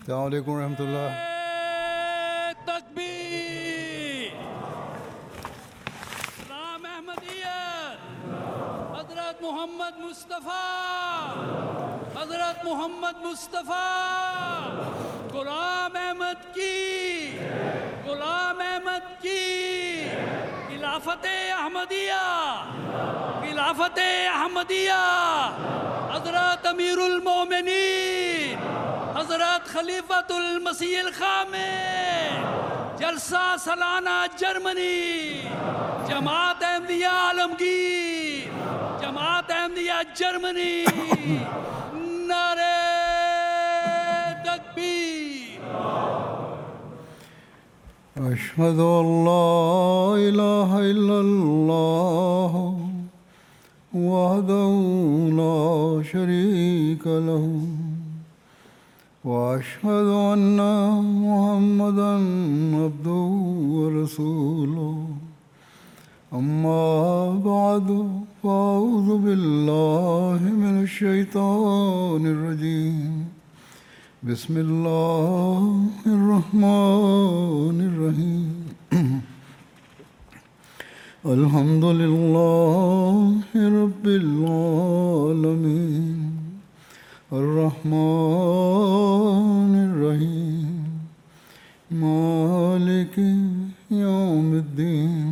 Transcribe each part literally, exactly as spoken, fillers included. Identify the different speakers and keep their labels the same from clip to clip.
Speaker 1: السلام علیکم ورحمۃ اللہ.
Speaker 2: تکبیر. اسلام احمدیت. حضرت محمد مصطفیٰ. حضرت محمد مصطفیٰ. غلام احمد کی. غلام احمد کی. خلافت احمدیہ. خلافت احمدیہ. حضرت امیر المومنین حضرت خلیفۃ المسیح الخامس. جلسہ سالانہ جرمنی. جماعت احمدیہ عالمگیر. جماعت احمدیہ جرمنی. نعرہ تکبیر.
Speaker 1: اشہد ان لا الہ الا اللہ وحدہ لا شریک لہ واشہد ان محمدا عبدہ ورسولہ. اما بعد فاعوذ باللہ من الشیطان الرجیم. بسم اللہ الرحمن الرحیم. الحمد للہ رب العالمین الرحمن الرحیم مالک یوم الدین.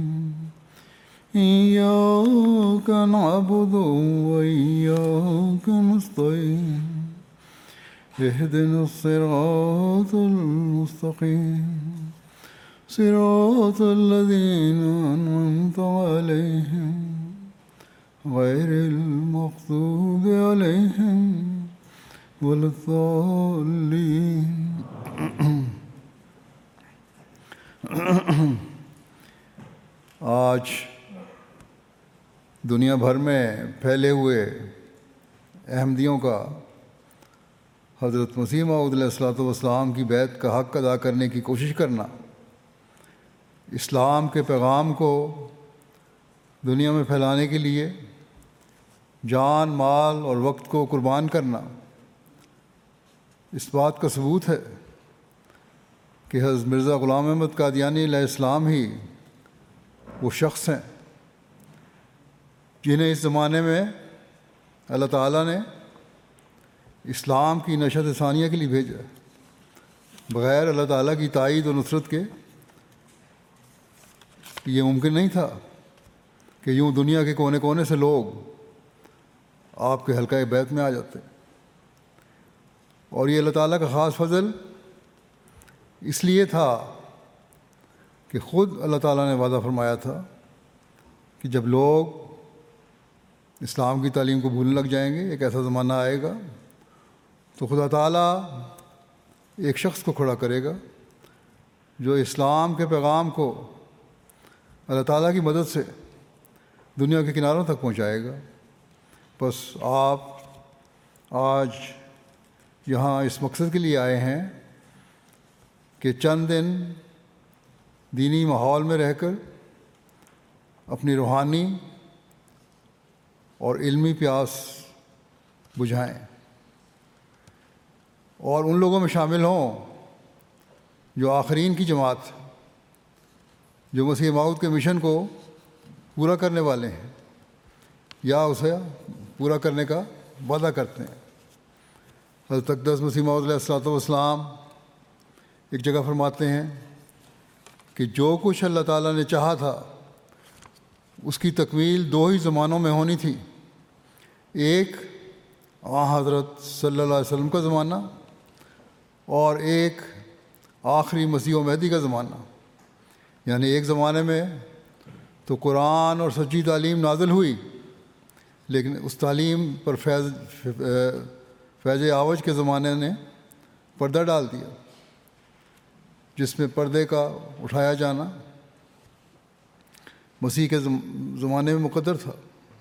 Speaker 1: ایاک نعبد وایاک نستعین. اهدنا الصراط المستقيم صراط الذين أنعمت عليهم غير المغضوب عليهم ولا الضالين. آج دنیا بھر میں پھیلے ہوئے احمدیوں کا حضرت مسیح موعود علیہ الصلوۃ والسلام کی بیعت کا حق ادا کرنے کی کوشش کرنا، اسلام کے پیغام کو دنیا میں پھیلانے کے لیے جان، مال اور وقت کو قربان کرنا، اس بات کا ثبوت ہے کہ حضرت مرزا غلام احمد قادیانی علیہ السلام ہی وہ شخص ہیں جنہیں اس زمانے میں اللہ تعالیٰ نے اسلام کی نشر ثانیہ کے لیے بھیجا. بغیر اللہ تعالیٰ کی تائید و نصرت کے یہ ممکن نہیں تھا کہ یوں دنیا کے کونے کونے سے لوگ آپ کے حلقہ بیعت میں آ جاتے. اور یہ اللہ تعالیٰ کا خاص فضل اس لیے تھا کہ خود اللہ تعالیٰ نے وعدہ فرمایا تھا کہ جب لوگ اسلام کی تعلیم کو بھولنے لگ جائیں گے، ایک ایسا زمانہ آئے گا تو خدا تعالیٰ ایک شخص کو کھڑا کرے گا جو اسلام کے پیغام کو اللہ تعالیٰ کی مدد سے دنیا کے کناروں تک پہنچائے گا. بس آپ آج یہاں اس مقصد کے لیے آئے ہیں کہ چند دن دینی ماحول میں رہ کر اپنی روحانی اور علمی پیاس بجھائیں اور ان لوگوں میں شامل ہوں جو آخرین کی جماعت، جو مسیح موعود کے مشن کو پورا کرنے والے ہیں یا اسے پورا کرنے کا وعدہ کرتے ہیں. حضرت اقدس مسیح موعود علیہ الصلوۃ والسلام ایک جگہ فرماتے ہیں کہ جو کچھ اللہ تعالیٰ نے چاہا تھا اس کی تکمیل دو ہی زمانوں میں ہونی تھی. ایک آن حضرت صلی اللہ علیہ وسلم کا زمانہ اور ایک آخری مسیح و مہدی کا زمانہ. یعنی ایک زمانے میں تو قرآن اور سچی تعلیم نازل ہوئی، لیکن اس تعلیم پر فیض فیض آوج کے زمانے نے پردہ ڈال دیا، جس میں پردے کا اٹھایا جانا مسیح کے زمانے میں مقدر تھا.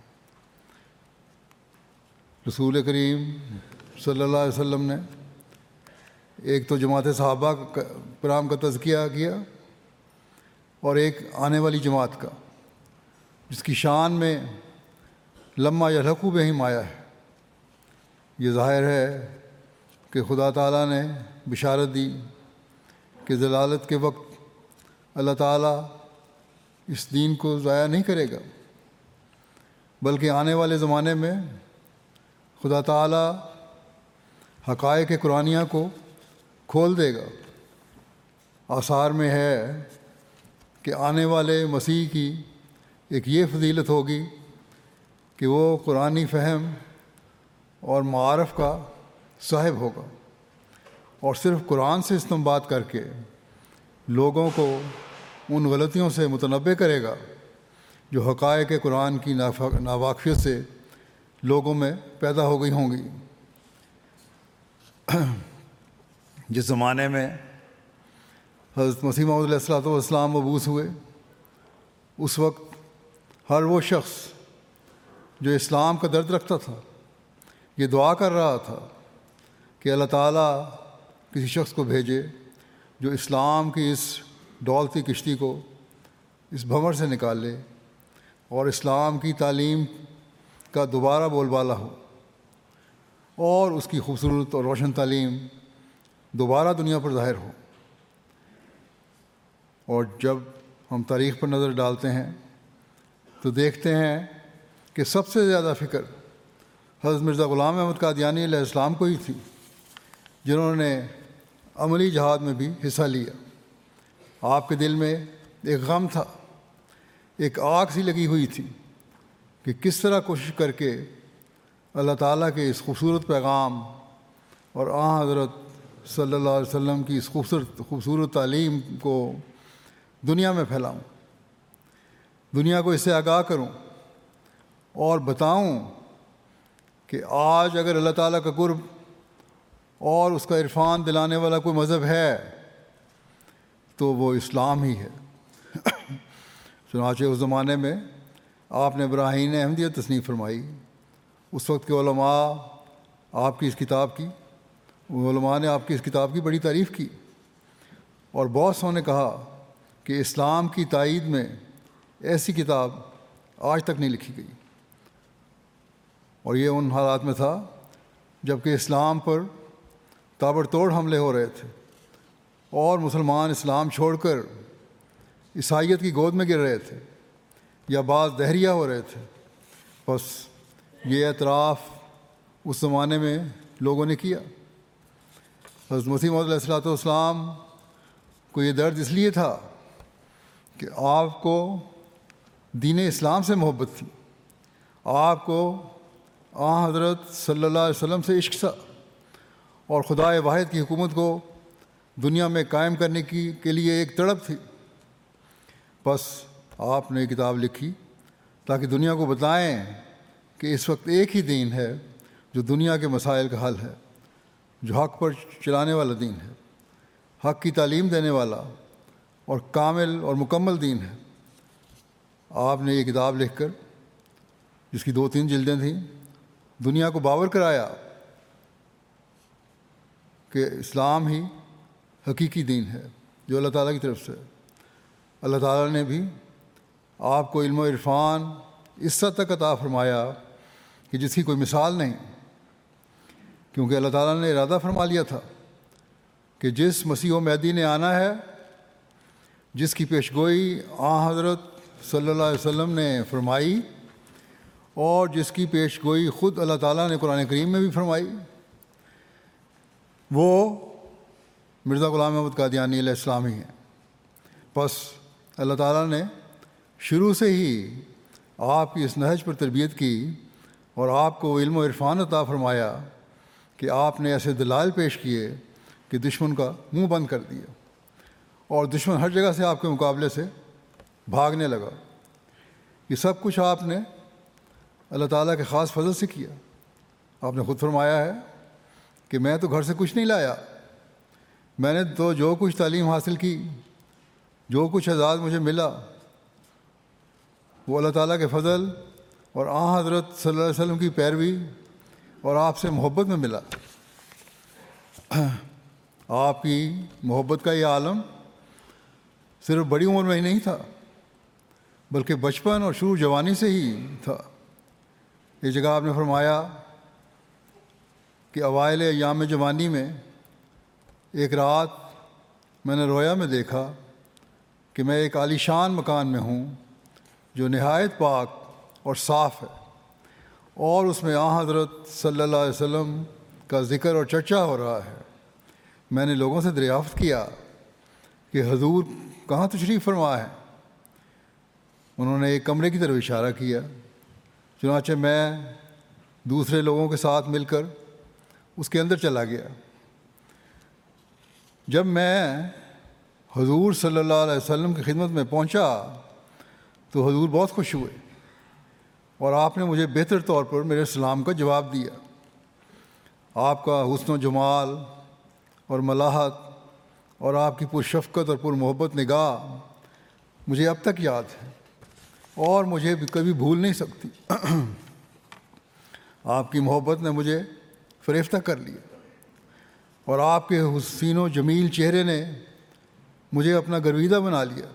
Speaker 1: رسول کریم صلی اللہ علیہ وسلم نے ایک تو جماعت صحابہ کرام کا تذکیہ کیا اور ایک آنے والی جماعت کا، جس کی شان میں لما یلحقوا بہم آیا ہے. یہ ظاہر ہے کہ خدا تعالیٰ نے بشارت دی کہ ضلالت کے وقت اللہ تعالیٰ اس دین کو ضائع نہیں کرے گا، بلکہ آنے والے زمانے میں خدا تعالیٰ حقائق قرآنیہ کو کھول دے گا۔ آثار میں ہے کہ آنے والے مسیح کی ایک یہ فضیلت ہوگی کہ وہ قرآنی فہم اور معارف کا صاحب ہوگا، اور صرف قرآن سے استنباط کر کے لوگوں کو ان غلطیوں سے متنبع کرے گا جو حقائق قرآن کی ناواقفیت سے لوگوں میں پیدا ہو گئی ہوں گی۔ جس زمانے میں حضرت مسیح موعود علیہ الصلوۃ والسلام مبعوث ہوئے، اس وقت ہر وہ شخص جو اسلام کا درد رکھتا تھا یہ دعا کر رہا تھا کہ اللہ تعالیٰ کسی شخص کو بھیجے جو اسلام کی اس ڈولتی کشتی کو اس بھنور سے نکال لے اور اسلام کی تعلیم کا دوبارہ بول بالا ہو، اور اس کی خوبصورت اور روشن تعلیم دوبارہ دنیا پر ظاہر ہو۔ اور جب ہم تاریخ پر نظر ڈالتے ہیں تو دیکھتے ہیں کہ سب سے زیادہ فکر حضرت مرزا غلام احمد قادیانی علیہ السلام کو ہی تھی، جنہوں نے عملی جہاد میں بھی حصہ لیا۔ آپ کے دل میں ایک غم تھا، ایک آگ سی لگی ہوئی تھی کہ کس طرح کوشش کر کے اللہ تعالیٰ کے اس خوبصورت پیغام اور آن حضرت صلی اللہ علیہ وسلم کی اس خوبصورت خوبصورت تعلیم کو دنیا میں پھیلاؤں، دنیا کو اس سے آگاہ کروں اور بتاؤں کہ آج اگر اللہ تعالیٰ کا قرب اور اس کا عرفان دلانے والا کوئی مذہب ہے تو وہ اسلام ہی ہے۔ چنانچہ اس زمانے میں آپ نے براہین احمدیت تصنیف فرمائی۔ اس وقت کے علماء آپ کی اس کتاب کی علماء نے آپ کی اس کتاب کی بڑی تعریف کی، اور بہت سو نے کہا کہ اسلام کی تائید میں ایسی کتاب آج تک نہیں لکھی گئی۔ اور یہ ان حالات میں تھا جب کہ اسلام پر تابڑ توڑ حملے ہو رہے تھے اور مسلمان اسلام چھوڑ کر عیسائیت کی گود میں گر رہے تھے یا بعض دہریہ ہو رہے تھے۔ بس یہ اعتراف اس زمانے میں لوگوں نے کیا۔ حضرت مسیح موعود علیہ الصلوۃ والسلام کو یہ درد اس لیے تھا کہ آپ کو دین اسلام سے محبت تھی، آپ کو آن حضرت صلی اللہ علیہ وسلم سے عشق تھا، اور خدا واحد کی حکومت کو دنیا میں قائم کرنے کی کے لیے ایک تڑپ تھی۔ بس آپ نے کتاب لکھی تاکہ دنیا کو بتائیں کہ اس وقت ایک ہی دین ہے جو دنیا کے مسائل کا حل ہے، جو حق پر چلانے والا دین ہے، حق کی تعلیم دینے والا اور کامل اور مکمل دین ہے۔ آپ نے یہ کتاب لکھ کر، جس کی دو تین جلدیں تھیں، دنیا کو باور کرایا کہ اسلام ہی حقیقی دین ہے جو اللہ تعالیٰ کی طرف سے۔ اللہ تعالیٰ نے بھی آپ کو علم و عرفان اس حد تک عطا فرمایا کہ جس کی کوئی مثال نہیں، کیونکہ اللہ تعالیٰ نے ارادہ فرما لیا تھا کہ جس مسیح و مہدی نے آنا ہے، جس کی پیشگوئی آن حضرت صلی اللہ علیہ وسلم نے فرمائی اور جس کی پیشگوئی خود اللہ تعالیٰ نے قرآن کریم میں بھی فرمائی، وہ مرزا غلام احمد قادیانی علیہ السلام ہی ہیں۔ بس اللہ تعالیٰ نے شروع سے ہی آپ کی اس نہج پر تربیت کی اور آپ کو علم و عرفان عطا فرمایا کہ آپ نے ایسے دلائل پیش کیے کہ دشمن کا منہ بند کر دیا، اور دشمن ہر جگہ سے آپ کے مقابلے سے بھاگنے لگا۔ یہ سب کچھ آپ نے اللہ تعالیٰ کے خاص فضل سے کیا۔ آپ نے خود فرمایا ہے کہ میں تو گھر سے کچھ نہیں لایا، میں نے تو جو کچھ تعلیم حاصل کی، جو کچھ اعزاز مجھے ملا، وہ اللہ تعالیٰ کے فضل اور آن حضرت صلی اللہ علیہ وسلم کی پیروی اور آپ سے محبت میں ملا۔ آپ کی محبت کا یہ عالم صرف بڑی عمر میں ہی نہیں تھا، بلکہ بچپن اور شروع جوانی سے ہی تھا۔ یہ جگہ آپ نے فرمایا کہ اوائل ایام جوانی میں ایک رات میں نے رویا میں دیکھا کہ میں ایک عالیشان مکان میں ہوں جو نہایت پاک اور صاف ہے، اور اس میں آن حضرت صلی اللہ علیہ وسلم کا ذکر اور چرچا ہو رہا ہے۔ میں نے لوگوں سے دریافت کیا کہ حضور کہاں تشریف فرما ہے؟ انہوں نے ایک کمرے کی طرف اشارہ کیا، چنانچہ میں دوسرے لوگوں کے ساتھ مل کر اس کے اندر چلا گیا۔ جب میں حضور صلی اللہ علیہ وسلم کی خدمت میں پہنچا تو حضور بہت خوش ہوئے اور آپ نے مجھے بہتر طور پر میرے سلام کا جواب دیا۔ آپ کا حسن و جمال اور ملاحت اور آپ کی پرشفقت اور پر محبت نگاہ مجھے اب تک یاد ہے اور مجھے بھی کبھی بھول نہیں سکتی۔ آپ کی محبت نے مجھے فریفتہ کر لیا اور آپ کے حسین و جمیل چہرے نے مجھے اپنا گرویدہ بنا لیا۔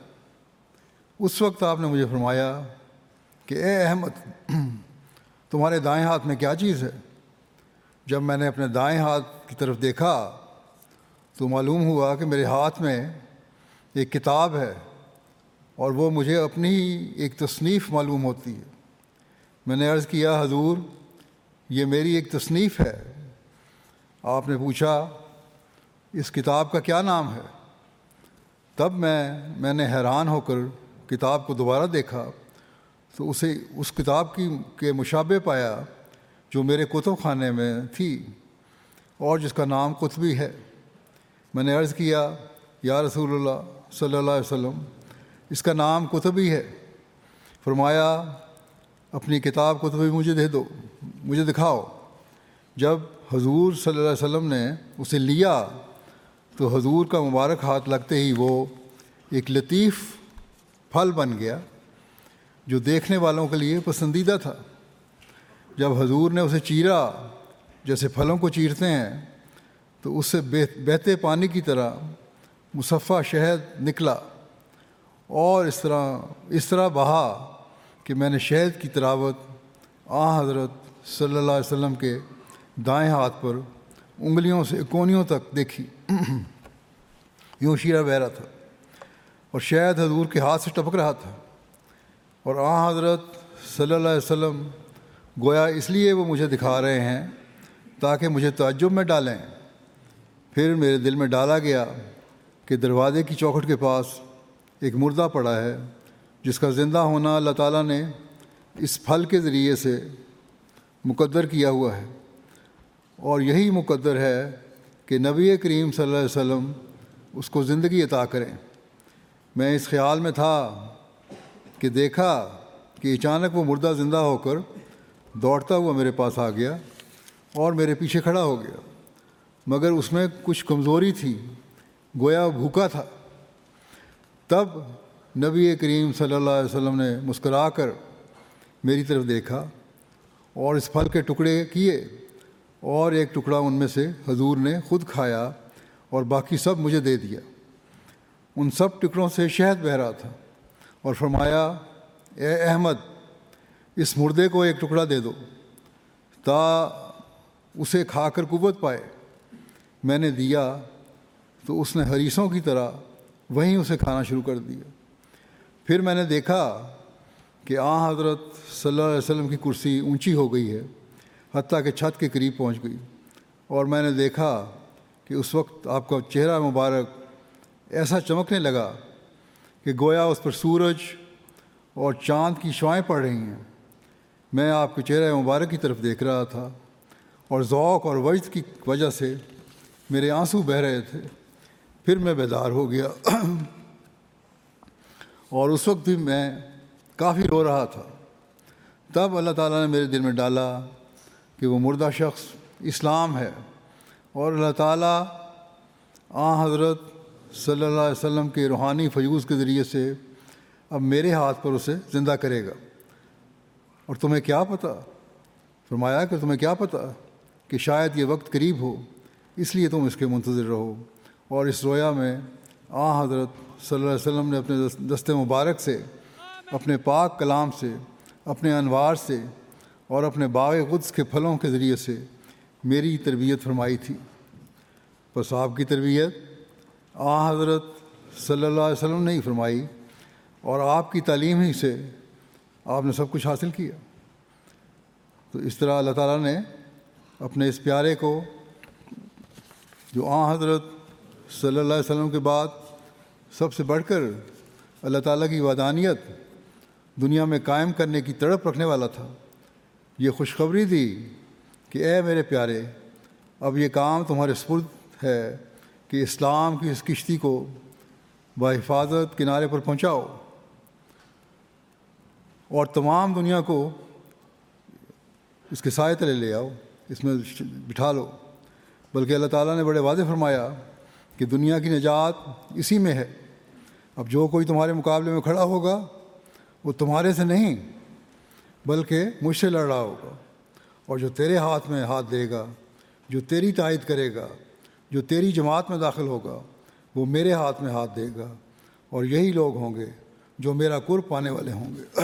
Speaker 1: اس وقت آپ نے مجھے فرمایا کہ اے احمد، تمہارے دائیں ہاتھ میں کیا چیز ہے؟ جب میں نے اپنے دائیں ہاتھ کی طرف دیکھا تو معلوم ہوا کہ میرے ہاتھ میں ایک کتاب ہے اور وہ مجھے اپنی ہی ایک تصنیف معلوم ہوتی ہے۔ میں نے عرض کیا حضور یہ میری ایک تصنیف ہے۔ آپ نے پوچھا اس کتاب کا کیا نام ہے؟ تب میں میں نے حیران ہو کر کتاب کو دوبارہ دیکھا تو اسے اس کتاب کی کے مشابہ پایا جو میرے کتب خانے میں تھی اور جس کا نام قطبی ہے۔ میں نے عرض کیا یا رسول اللہ صلی اللہ علیہ وسلم اس کا نام قطبی ہے۔ فرمایا اپنی کتاب قطبی مجھے دے دو، مجھے دکھاؤ۔ جب حضور صلی اللہ علیہ وسلم نے اسے لیا تو حضور کا مبارک ہاتھ لگتے ہی وہ ایک لطیف پھل بن گیا جو دیکھنے والوں کے لیے پسندیدہ تھا۔ جب حضور نے اسے چیرا جیسے پھلوں کو چیرتے ہیں تو اس سے بہتے پانی کی طرح مصفہ شہد نکلا اور اس طرح اس طرح بہا کہ میں نے شہد کی تراوت آن حضرت صلی اللہ علیہ وسلم کے دائیں ہاتھ پر انگلیوں سے کونیوں تک دیکھی۔ یوں شیرہ بہہ رہا تھا اور شہد حضور کے ہاتھ سے ٹپک رہا تھا، اور آن حضرت صلی اللہ علیہ وسلم گویا اس لیے وہ مجھے دکھا رہے ہیں تاکہ مجھے تعجب میں ڈالیں۔ پھر میرے دل میں ڈالا گیا کہ دروازے کی چوکھٹ کے پاس ایک مردہ پڑا ہے جس کا زندہ ہونا اللہ تعالیٰ نے اس پھل کے ذریعے سے مقدر کیا ہوا ہے، اور یہی مقدر ہے کہ نبی کریم صلی اللہ علیہ وسلم اس کو زندگی عطا کریں۔ میں اس خیال میں تھا کہ دیکھا کہ اچانک وہ مردہ زندہ ہو کر دوڑتا ہوا میرے پاس آ گیا اور میرے پیچھے کھڑا ہو گیا، مگر اس میں کچھ کمزوری تھی، گویا بھوکا تھا۔ تب نبی کریم صلی اللہ علیہ وسلم نے مسکرا کر میری طرف دیکھا اور اس پھل کے ٹکڑے کیے، اور ایک ٹکڑا ان میں سے حضور نے خود کھایا اور باقی سب مجھے دے دیا۔ ان سب ٹکڑوں سے شہد بہہ رہا تھا اور فرمایا اے احمد، اس مردے کو ایک ٹکڑا دے دو تا اسے کھا کر قوت پائے۔ میں نے دیا تو اس نے حریصوں کی طرح وہیں اسے کھانا شروع کر دیا۔ پھر میں نے دیکھا کہ آن حضرت صلی اللہ علیہ وسلم کی کرسی اونچی ہو گئی ہے حتیٰ کہ چھت کے قریب پہنچ گئی، اور میں نے دیکھا کہ اس وقت آپ کا چہرہ مبارک ایسا چمکنے لگا کہ گویا اس پر سورج اور چاند کی شعائیں پڑ رہی ہیں۔ میں آپ کے چہرہ مبارک کی طرف دیکھ رہا تھا اور ذوق اور وجد کی وجہ سے میرے آنسو بہہ رہے تھے۔ پھر میں بیدار ہو گیا اور اس وقت بھی میں کافی رو رہا تھا۔ تب اللہ تعالیٰ نے میرے دل میں ڈالا کہ وہ مردہ شخص اسلام ہے، اور اللہ تعالیٰ آن حضرت صلی اللہ علیہ وسلم کے روحانی فیوز کے ذریعے سے اب میرے ہاتھ پر اسے زندہ کرے گا۔ اور تمہیں کیا پتہ؟ فرمایا کہ تمہیں کیا پتہ کہ شاید یہ وقت قریب ہو، اس لیے تم اس کے منتظر رہو۔ اور اس رویا میں آن حضرت صلی اللہ علیہ وسلم نے اپنے دست مبارک سے، اپنے پاک کلام سے، اپنے انوار سے اور اپنے باغ قدس کے پھلوں کے ذریعے سے میری تربیت فرمائی تھی، بس آپ کی تربیت آن حضرت صلی اللہ علیہ وسلم نے ہی فرمائی، اور آپ کی تعلیم ہی سے آپ نے سب کچھ حاصل کیا۔ تو اس طرح اللہ تعالیٰ نے اپنے اس پیارے کو، جو آن حضرت صلی اللہ علیہ وسلم کے بعد سب سے بڑھ کر اللہ تعالیٰ کی وحدانیت دنیا میں قائم کرنے کی تڑپ رکھنے والا تھا، یہ خوشخبری دی کہ اے میرے پیارے، اب یہ کام تمہارے سپرد ہے کہ اسلام کی اس کشتی کو بحفاظت کنارے پر پہنچاؤ اور تمام دنیا کو اس کے سائے تلے لے آؤ، اس میں بٹھا لو۔ بلکہ اللہ تعالیٰ نے بڑے واضح فرمایا کہ دنیا کی نجات اسی میں ہے۔ اب جو کوئی تمہارے مقابلے میں کھڑا ہوگا وہ تمہارے سے نہیں بلکہ مجھ سے لڑ رہا ہوگا، اور جو تیرے ہاتھ میں ہاتھ دے گا، جو تیری تائید کرے گا، جو تیری جماعت میں داخل ہوگا، وہ میرے ہاتھ میں ہاتھ دے گا، اور یہی لوگ ہوں گے جو میرا قرب پانے والے ہوں گے۔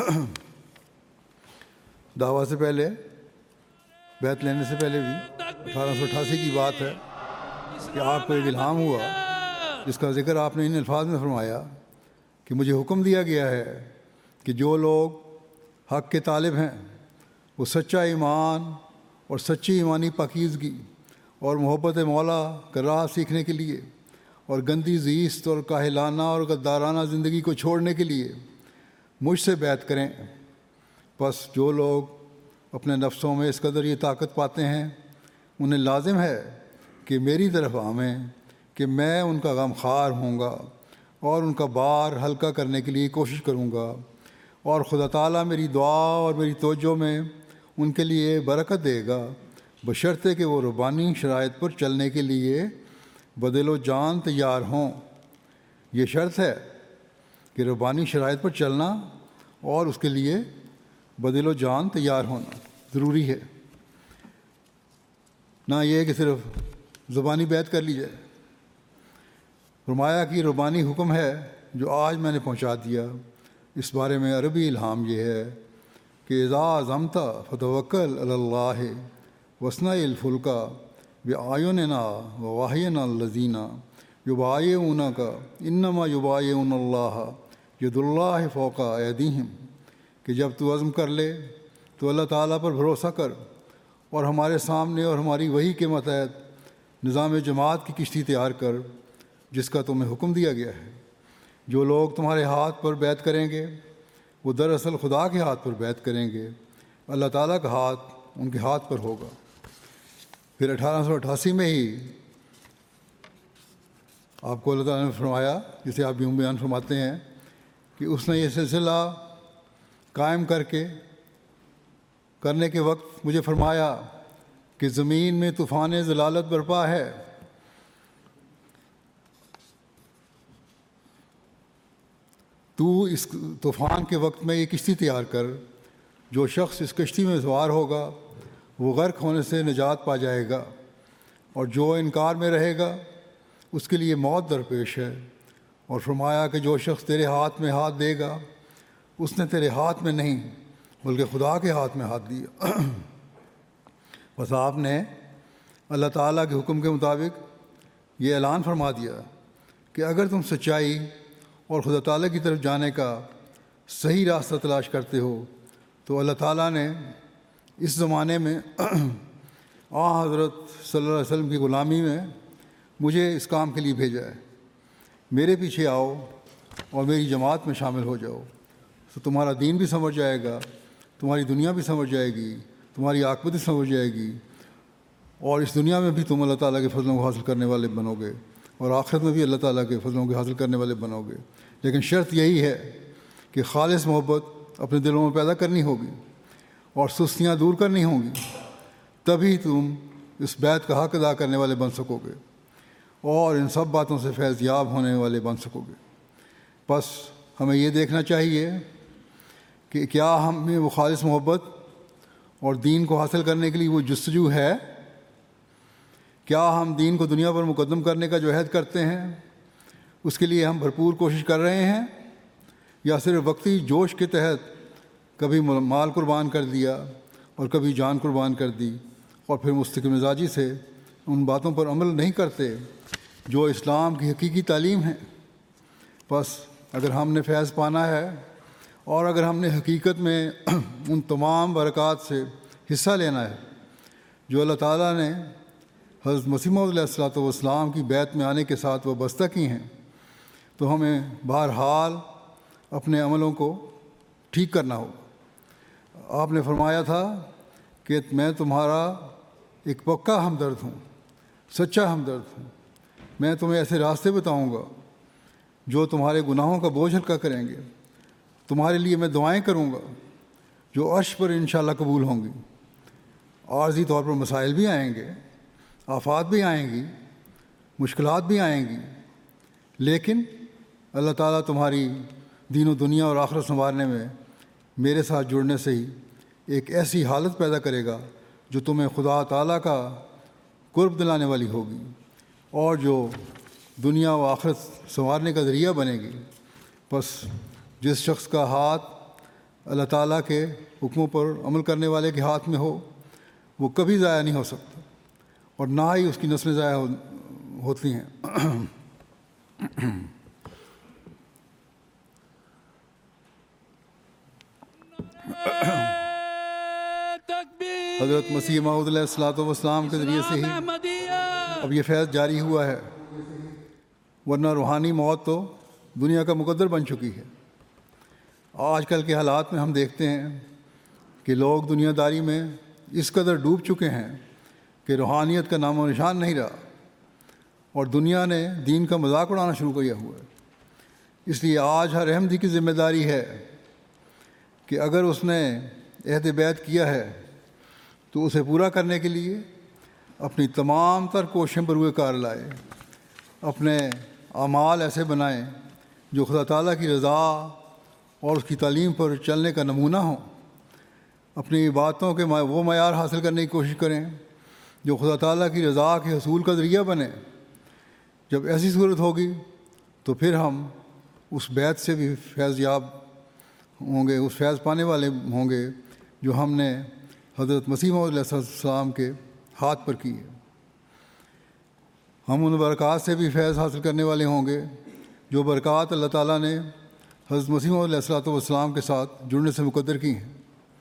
Speaker 1: دعویٰ سے پہلے، بیعت لینے سے پہلے بھی اٹھارہ سو اٹھاسی کی بات ہے کہ آپ کو ایک الہام ہوا جس کا ذکر آپ نے ان الفاظ میں فرمایا کہ مجھے حکم دیا گیا ہے کہ جو لوگ حق کے طالب ہیں وہ سچا ایمان اور سچی ایمانی پاکیزگی اور محبت مولا کا راہ سیکھنے کے لیے اور گندی زیست اور کاہلانہ اور غدارانہ زندگی کو چھوڑنے کے لیے مجھ سے بیعت کریں۔ پس جو لوگ اپنے نفسوں میں اس قدر یہ طاقت پاتے ہیں انہیں لازم ہے کہ میری طرف آویں کہ میں ان کا غم خوار ہوں گا اور ان کا بار ہلکا کرنے کے لیے کوشش کروں گا، اور خدا تعالیٰ میری دعا اور میری توجہ میں ان کے لیے برکت دے گا، بشرطے کہ وہ ربانی شرائط پر چلنے کے لیے بدل و جان تیار ہوں۔ یہ شرط ہے کہ ربانی شرائط پر چلنا اور اس کے لیے بدل و جان تیار ہونا ضروری ہے، نہ یہ کہ صرف زبانی بیعت کر لی جائے۔ فرمایا کہ ربانی حکم ہے جو آج میں نے پہنچا دیا، اس بارے میں عربی الہام یہ ہے کہ اذا عزمت فتوکل علی اللہ واصنع الفلک بأعیننا ووحینا الذین یبایعونک انما یبایعون اللہ ید اللہ فوق ایدیہم، کہ جب تو عزم کر لے تو اللہ تعالیٰ پر بھروسہ کر اور ہمارے سامنے اور ہماری وحی کے متحد نظام جماعت کی کشتی تیار کر جس کا تمہیں حکم دیا گیا ہے۔ جو لوگ تمہارے ہاتھ پر بیعت کریں گے وہ دراصل خدا کے ہاتھ پر بیعت کریں گے، اللہ تعالیٰ کا ہاتھ ان کے ہاتھ پر ہوگا۔ پھر اٹھارہ سو اٹھاسی میں ہی آپ کو اللہ تعالیٰ نے فرمایا، جسے آپ یوں بیان فرماتے ہیں کہ اس نے یہ سلسلہ قائم کر کے کرنے کے وقت مجھے فرمایا کہ زمین میں طوفان ضلالت برپا ہے، تو اس طوفان کے وقت میں یہ کشتی تیار کر، جو شخص اس کشتی میں سوار ہوگا وہ غرق ہونے سے نجات پا جائے گا، اور جو انکار میں رہے گا اس کے لیے موت درپیش ہے۔ اور فرمایا کہ جو شخص تیرے ہاتھ میں ہاتھ دے گا اس نے تیرے ہاتھ میں نہیں بلکہ خدا کے ہاتھ میں ہاتھ دیا۔ بس آپ نے اللہ تعالیٰ کے حکم کے مطابق یہ اعلان فرما دیا کہ اگر تم سچائی اور خدا تعالیٰ کی طرف جانے کا صحیح راستہ تلاش کرتے ہو تو اللہ تعالیٰ نے اس زمانے میں آن حضرت صلی اللہ علیہ وسلم کی غلامی میں مجھے اس کام کے لیے بھیجا ہے۔ میرے پیچھے آؤ اور میری جماعت میں شامل ہو جاؤ، تو تمہارا دین بھی سمجھ جائے گا، تمہاری دنیا بھی سمجھ جائے گی، تمہاری عاقبت بھی سمجھ جائے گی، اور اس دنیا میں بھی تم اللہ تعالیٰ کے فضلوں کو حاصل کرنے والے بنو گے، اور آخرت میں بھی اللہ تعالیٰ کے فضلوں کو حاصل کرنے والے بنو گے۔ لیکن شرط یہی ہے کہ خالص محبت اپنے دلوں میں پیدا کرنی ہوگی اور سستیاں دور کرنی ہوں گی، تبھی تم اس بیعت کا حق ادا کرنے والے بن سکو گے اور ان سب باتوں سے فیض یاب ہونے والے بن سکو گے۔ بس ہمیں یہ دیکھنا چاہیے کہ کیا ہم میں وہ خالص محبت اور دین کو حاصل کرنے کے لیے وہ جستجو ہے؟ کیا ہم دین کو دنیا پر مقدم کرنے کا جو عہد کرتے ہیں اس کے لیے ہم بھرپور کوشش کر رہے ہیں، یا صرف وقتی جوش کے تحت کبھی مال قربان کر دیا اور کبھی جان قربان کر دی اور پھر مستقل مزاجی سے ان باتوں پر عمل نہیں کرتے جو اسلام کی حقیقی تعلیم ہے۔ بس اگر ہم نے فیض پانا ہے اور اگر ہم نے حقیقت میں ان تمام برکات سے حصہ لینا ہے جو اللہ تعالیٰ نے حضرت مسیح موعود علیہ الصلوۃ والسلام کی بیعت میں آنے کے ساتھ وابستہ کی ہیں، تو ہمیں بہرحال اپنے عملوں کو ٹھیک کرنا ہوگا۔ آپ نے فرمایا تھا کہ میں تمہارا ایک پکا ہمدرد ہوں، سچا ہمدرد ہوں۔ میں تمہیں ایسے راستے بتاؤں گا جو تمہارے گناہوں کا بوجھ ہلکا کریں گے۔ تمہارے لیے میں دعائیں کروں گا جو عرش پر انشاءاللہ قبول ہوں گی۔ عارضی طور پر مسائل بھی آئیں گے، آفات بھی آئیں گی، مشکلات بھی آئیں گی، لیکن اللہ تعالیٰ تمہاری دین و دنیا اور آخرت سنوارنے میں میرے ساتھ جڑنے سے ہی ایک ایسی حالت پیدا کرے گا جو تمہیں خدا تعالیٰ کا قرب دلانے والی ہوگی اور جو دنیا و آخرت سنوارنے کا ذریعہ بنے گی۔ بس جس شخص کا ہاتھ اللہ تعالیٰ کے حکموں پر عمل کرنے والے کے ہاتھ میں ہو وہ کبھی ضائع نہیں ہو سکتا، اور نہ ہی اس کی نسلیں ضائع ہو ہوتی ہیں۔
Speaker 2: تکبیر
Speaker 1: حضرت مسیح موعود علیہ الصلوۃ والسلام کے ذریعے سے ہی
Speaker 2: احمدیت۔
Speaker 1: اب یہ فیض جاری ہوا ہے، ورنہ روحانی موت تو دنیا کا مقدر بن چکی ہے۔ آج کل کے حالات میں ہم دیکھتے ہیں کہ لوگ دنیا داری میں اس قدر ڈوب چکے ہیں کہ روحانیت کا نام و نشان نہیں رہا، اور دنیا نے دین کا مذاق اڑانا شروع کیا ہوا ہے۔ اس لیے آج ہر احمدی کی ذمہ داری ہے کہ اگر اس نے عہد بیعت کیا ہے تو اسے پورا کرنے کے لیے اپنی تمام تر کوششیں بروئے کار لائے، اپنے اعمال ایسے بنائیں جو خدا تعالیٰ کی رضا اور اس کی تعلیم پر چلنے کا نمونہ ہوں۔ اپنی باتوں کے وہ معیار حاصل کرنے کی کوشش کریں جو خدا تعالیٰ کی رضا کے حصول کا ذریعہ بنے۔ جب ایسی صورت ہوگی تو پھر ہم اس بیعت سے بھی فیض یاب ہوں گے، اس فیض پانے والے ہوں گے جو ہم نے حضرت مسیح موعود علیہ السلام کے ہاتھ پر کی ہے۔ ہم ان برکات سے بھی فیض حاصل کرنے والے ہوں گے جو برکات اللہ تعالیٰ نے حضرت مسیح موعود علیہ الصلوۃ والسلام کے ساتھ جڑنے سے مقدر کی ہیں۔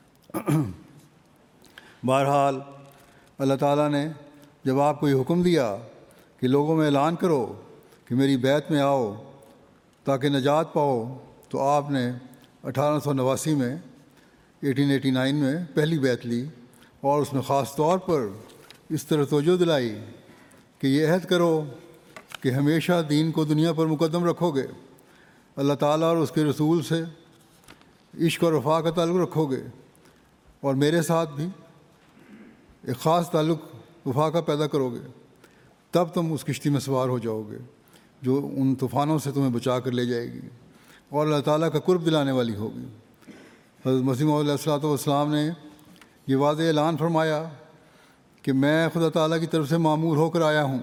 Speaker 1: بہرحال اللہ تعالیٰ نے جب آپ کو یہ حکم دیا کہ لوگوں میں اعلان کرو کہ میری بیعت میں آؤ تاکہ نجات پاؤ، تو آپ نے اٹھارہ سو نواسی میں ایٹین ایٹی نائن میں پہلی بیعت لی، اور اس میں خاص طور پر اس طرح توجہ دلائی کہ یہ عہد کرو کہ ہمیشہ دین کو دنیا پر مقدم رکھو گے، اللہ تعالیٰ اور اس کے رسول سے عشق اور وفا کا تعلق رکھو گے، اور میرے ساتھ بھی ایک خاص تعلق وفا کا پیدا کرو گے۔ تب تم اس کشتی میں سوار ہو جاؤ گے جو ان طوفانوں سے تمہیں بچا کر لے جائے گی اور اللہ تعالیٰ کا قرب دلانے والی ہوگی۔ حضرت مسیح موعود علیہ الصلوۃ والسلام نے یہ واضح اعلان فرمایا کہ میں خدا تعالیٰ کی طرف سے مامور ہو کر آیا ہوں،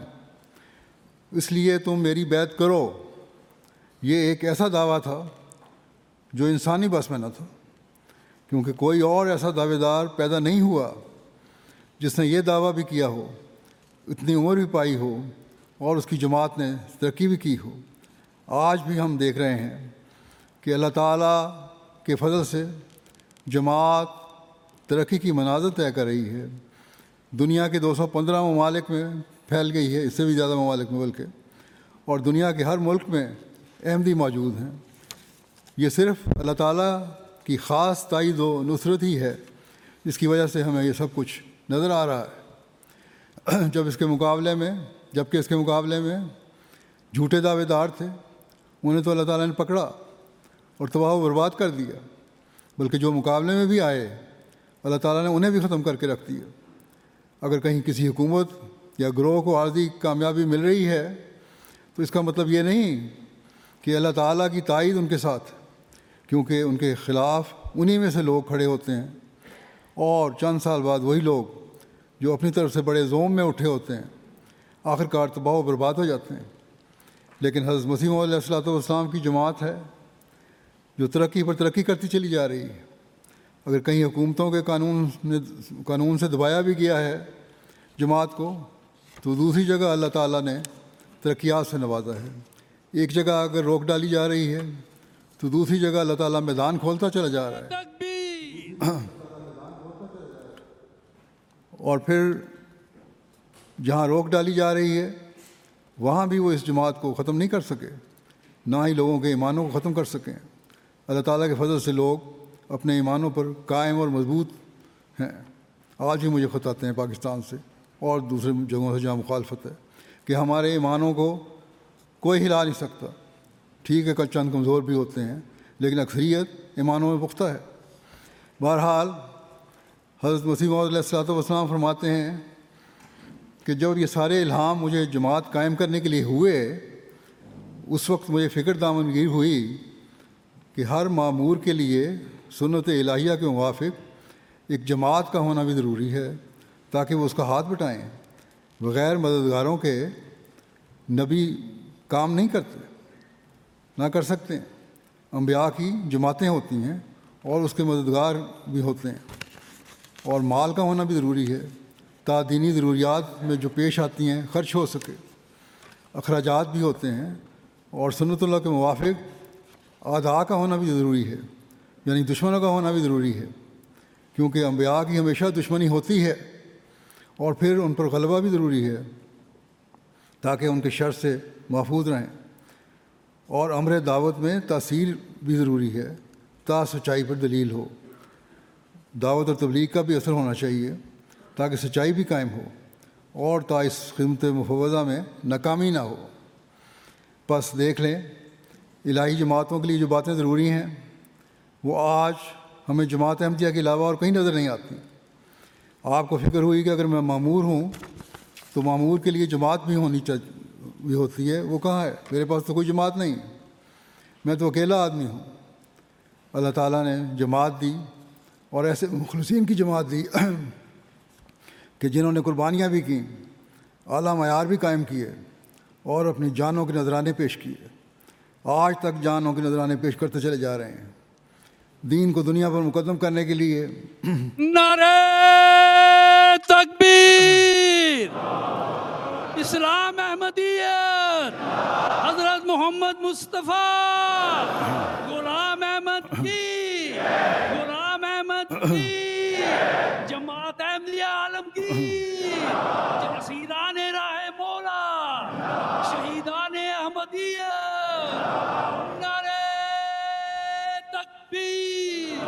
Speaker 1: اس لیے تم میری بیعت کرو۔ یہ ایک ایسا دعویٰ تھا جو انسانی بس میں نہ تھا، کیونکہ کوئی اور ایسا دعوے دار پیدا نہیں ہوا جس نے یہ دعویٰ بھی کیا ہو، اتنی عمر بھی پائی ہو، اور اس کی جماعت نے ترقی بھی کی ہو۔ آج بھی ہم دیکھ رہے ہیں کہ اللہ تعالیٰ کے فضل سے جماعت ترقی کی منازل طے کر رہی ہے، دنیا کے دو سو پندرہ ممالک میں پھیل گئی ہے، اس سے بھی زیادہ ممالک میں بلکہ، اور دنیا کے ہر ملک میں احمدی موجود ہیں۔ یہ صرف اللہ تعالیٰ کی خاص تائید و نصرت ہی ہے جس کی وجہ سے ہمیں یہ سب کچھ نظر آ رہا ہے۔ جب اس کے مقابلے میں جبکہ اس کے مقابلے میں جھوٹے دعوے دار تھے، انہیں تو اللہ تعالیٰ نے پکڑا اور تباہ و برباد کر دیا، بلکہ جو مقابلے میں بھی آئے اللہ تعالیٰ نے انہیں بھی ختم کر کے رکھ دیا۔ اگر کہیں کسی حکومت یا گروہ کو عارضی کامیابی مل رہی ہے تو اس کا مطلب یہ نہیں کہ اللہ تعالیٰ کی تائید ان کے ساتھ، کیونکہ ان کے خلاف انہی میں سے لوگ کھڑے ہوتے ہیں، اور چند سال بعد وہی لوگ جو اپنی طرف سے بڑے زوم میں اٹھے ہوتے ہیں آخر کار تباہ و برباد ہو جاتے ہیں۔ لیکن حضرت مسیح موعود علیہ الصلوۃ والسلام کی جماعت ہے جو ترقی پر ترقی کرتی چلی جا رہی ہے۔ اگر کہیں حکومتوں کے قانون نے قانون سے دبایا بھی گیا ہے جماعت کو تو دوسری جگہ اللہ تعالیٰ نے ترقیات سے نوازا ہے۔ ایک جگہ اگر روک ڈالی جا رہی ہے تو دوسری جگہ اللہ تعالیٰ میدان کھولتا چلا جا رہا ہے،
Speaker 2: تکبیر،
Speaker 1: اور پھر جہاں روک ڈالی جا رہی ہے وہاں بھی وہ اس جماعت کو ختم نہیں کر سکے، نہ ہی لوگوں کے ایمانوں کو ختم کر سکیں۔ اللہ تعالیٰ کے فضل سے لوگ اپنے ایمانوں پر قائم اور مضبوط ہیں۔ آج بھی مجھے خط آتے ہیں پاکستان سے اور دوسرے جگہوں سے جہاں مخالفت ہے کہ ہمارے ایمانوں کو کوئی ہلا نہیں سکتا۔ ٹھیک ہے، کل چند کمزور بھی ہوتے ہیں لیکن اکثریت ایمانوں میں پختہ ہے۔ بہرحال حضرت مسیح موعود علیہ الصلوۃ والسلام فرماتے ہیں کہ جب یہ سارے الہام مجھے جماعت قائم کرنے کے لیے ہوئے، اس وقت مجھے فکر دامنگیر ہوئی کہ ہر مامور کے لیے سنت الہیہ کے موافق ایک جماعت کا ہونا بھی ضروری ہے تاکہ وہ اس کا ہاتھ بٹائیں۔ بغیر مددگاروں کے نبی کام نہیں کرتے، نہ کر سکتے۔ انبیاء کی جماعتیں ہوتی ہیں اور اس کے مددگار بھی ہوتے ہیں، اور مال کا ہونا بھی ضروری ہے تا دینی ضروریات میں جو پیش آتی ہیں خرچ ہو سکے۔ اخراجات بھی ہوتے ہیں اور سنت اللہ کے موافق اعداء کا ہونا بھی ضروری ہے، یعنی دشمنوں کا ہونا بھی ضروری ہے، کیونکہ انبیاء کی ہمیشہ دشمنی ہوتی ہے، اور پھر ان پر غلبہ بھی ضروری ہے تاکہ ان کے شر سے محفوظ رہیں۔ اور امر دعوت میں تاثیر بھی ضروری ہے تا سچائی پر دلیل ہو۔ دعوت اور تبلیغ کا بھی اثر ہونا چاہیے تاکہ سچائی بھی قائم ہو اور تا اس خدمت مفوضہ میں ناکامی نہ ہو۔ بس دیکھ لیں، الہی جماعتوں کے لیے جو باتیں ضروری ہیں وہ آج ہمیں جماعت احمدیہ کے علاوہ اور کہیں نظر نہیں آتی۔ آپ کو فکر ہوئی کہ اگر میں مامور ہوں تو مامور کے لیے جماعت بھی ہونی چاہیے بھی ہوتی ہے، وہ کہاں ہے؟ میرے پاس تو کوئی جماعت نہیں، میں تو اکیلا آدمی ہوں۔ اللہ تعالیٰ نے جماعت دی، اور ایسے مخلصین کی جماعت دی کہ جنہوں نے قربانیاں بھی کیں، اعلیٰ معیار بھی قائم کیے اور اپنی جانوں کے نذرانے پیش کیے۔ آج تک جانوں کے نذرانے پیش کرتے چلے جا رہے ہیں دین کو دنیا پر مقدم کرنے کے لیے۔
Speaker 2: نعرہ تکبیر، اسلام احمدیت، حضرت محمد مصطفیٰ، غلام احمد کی، غلام احمد کی، جماعت احمدیہ عالمگیر، اسیران راہ مولا، شہیدان احمدیت، نعرہ تکبیر۔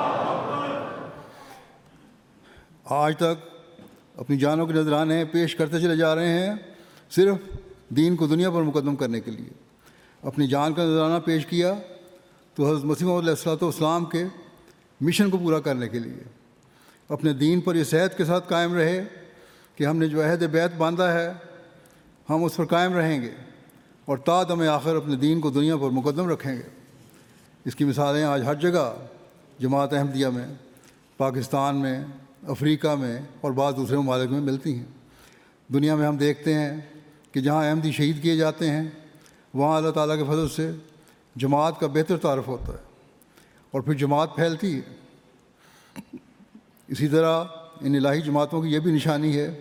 Speaker 1: آج تک اپنی جانوں کے نذرانے پیش کرتے چلے جا رہے ہیں صرف دین کو دنیا پر مقدم کرنے کے لیے۔ اپنی جان کا نذرانہ پیش کیا تو حضرت مسیح موعود علیہ الصلوۃ والسلام کے مشن کو پورا کرنے کے لیے۔ اپنے دین پر اس عہد کے ساتھ قائم رہے کہ ہم نے جو عہد بیعت باندھا ہے ہم اس پر قائم رہیں گے اور تا دم آخر اپنے دین کو دنیا پر مقدم رکھیں گے۔ اس کی مثالیں آج ہر جگہ جماعت احمدیہ میں، پاکستان میں، افریقہ میں اور بعض دوسرے ممالک میں ملتی ہیں۔ دنیا میں ہم دیکھتے ہیں کہ جہاں احمدی شہید کیے جاتے ہیں وہاں اللہ تعالیٰ کے فضل سے جماعت کا بہتر تعارف ہوتا ہے اور پھر جماعت پھیلتی ہے۔ اسی طرح ان الہی جماعتوں کی یہ بھی نشانی ہے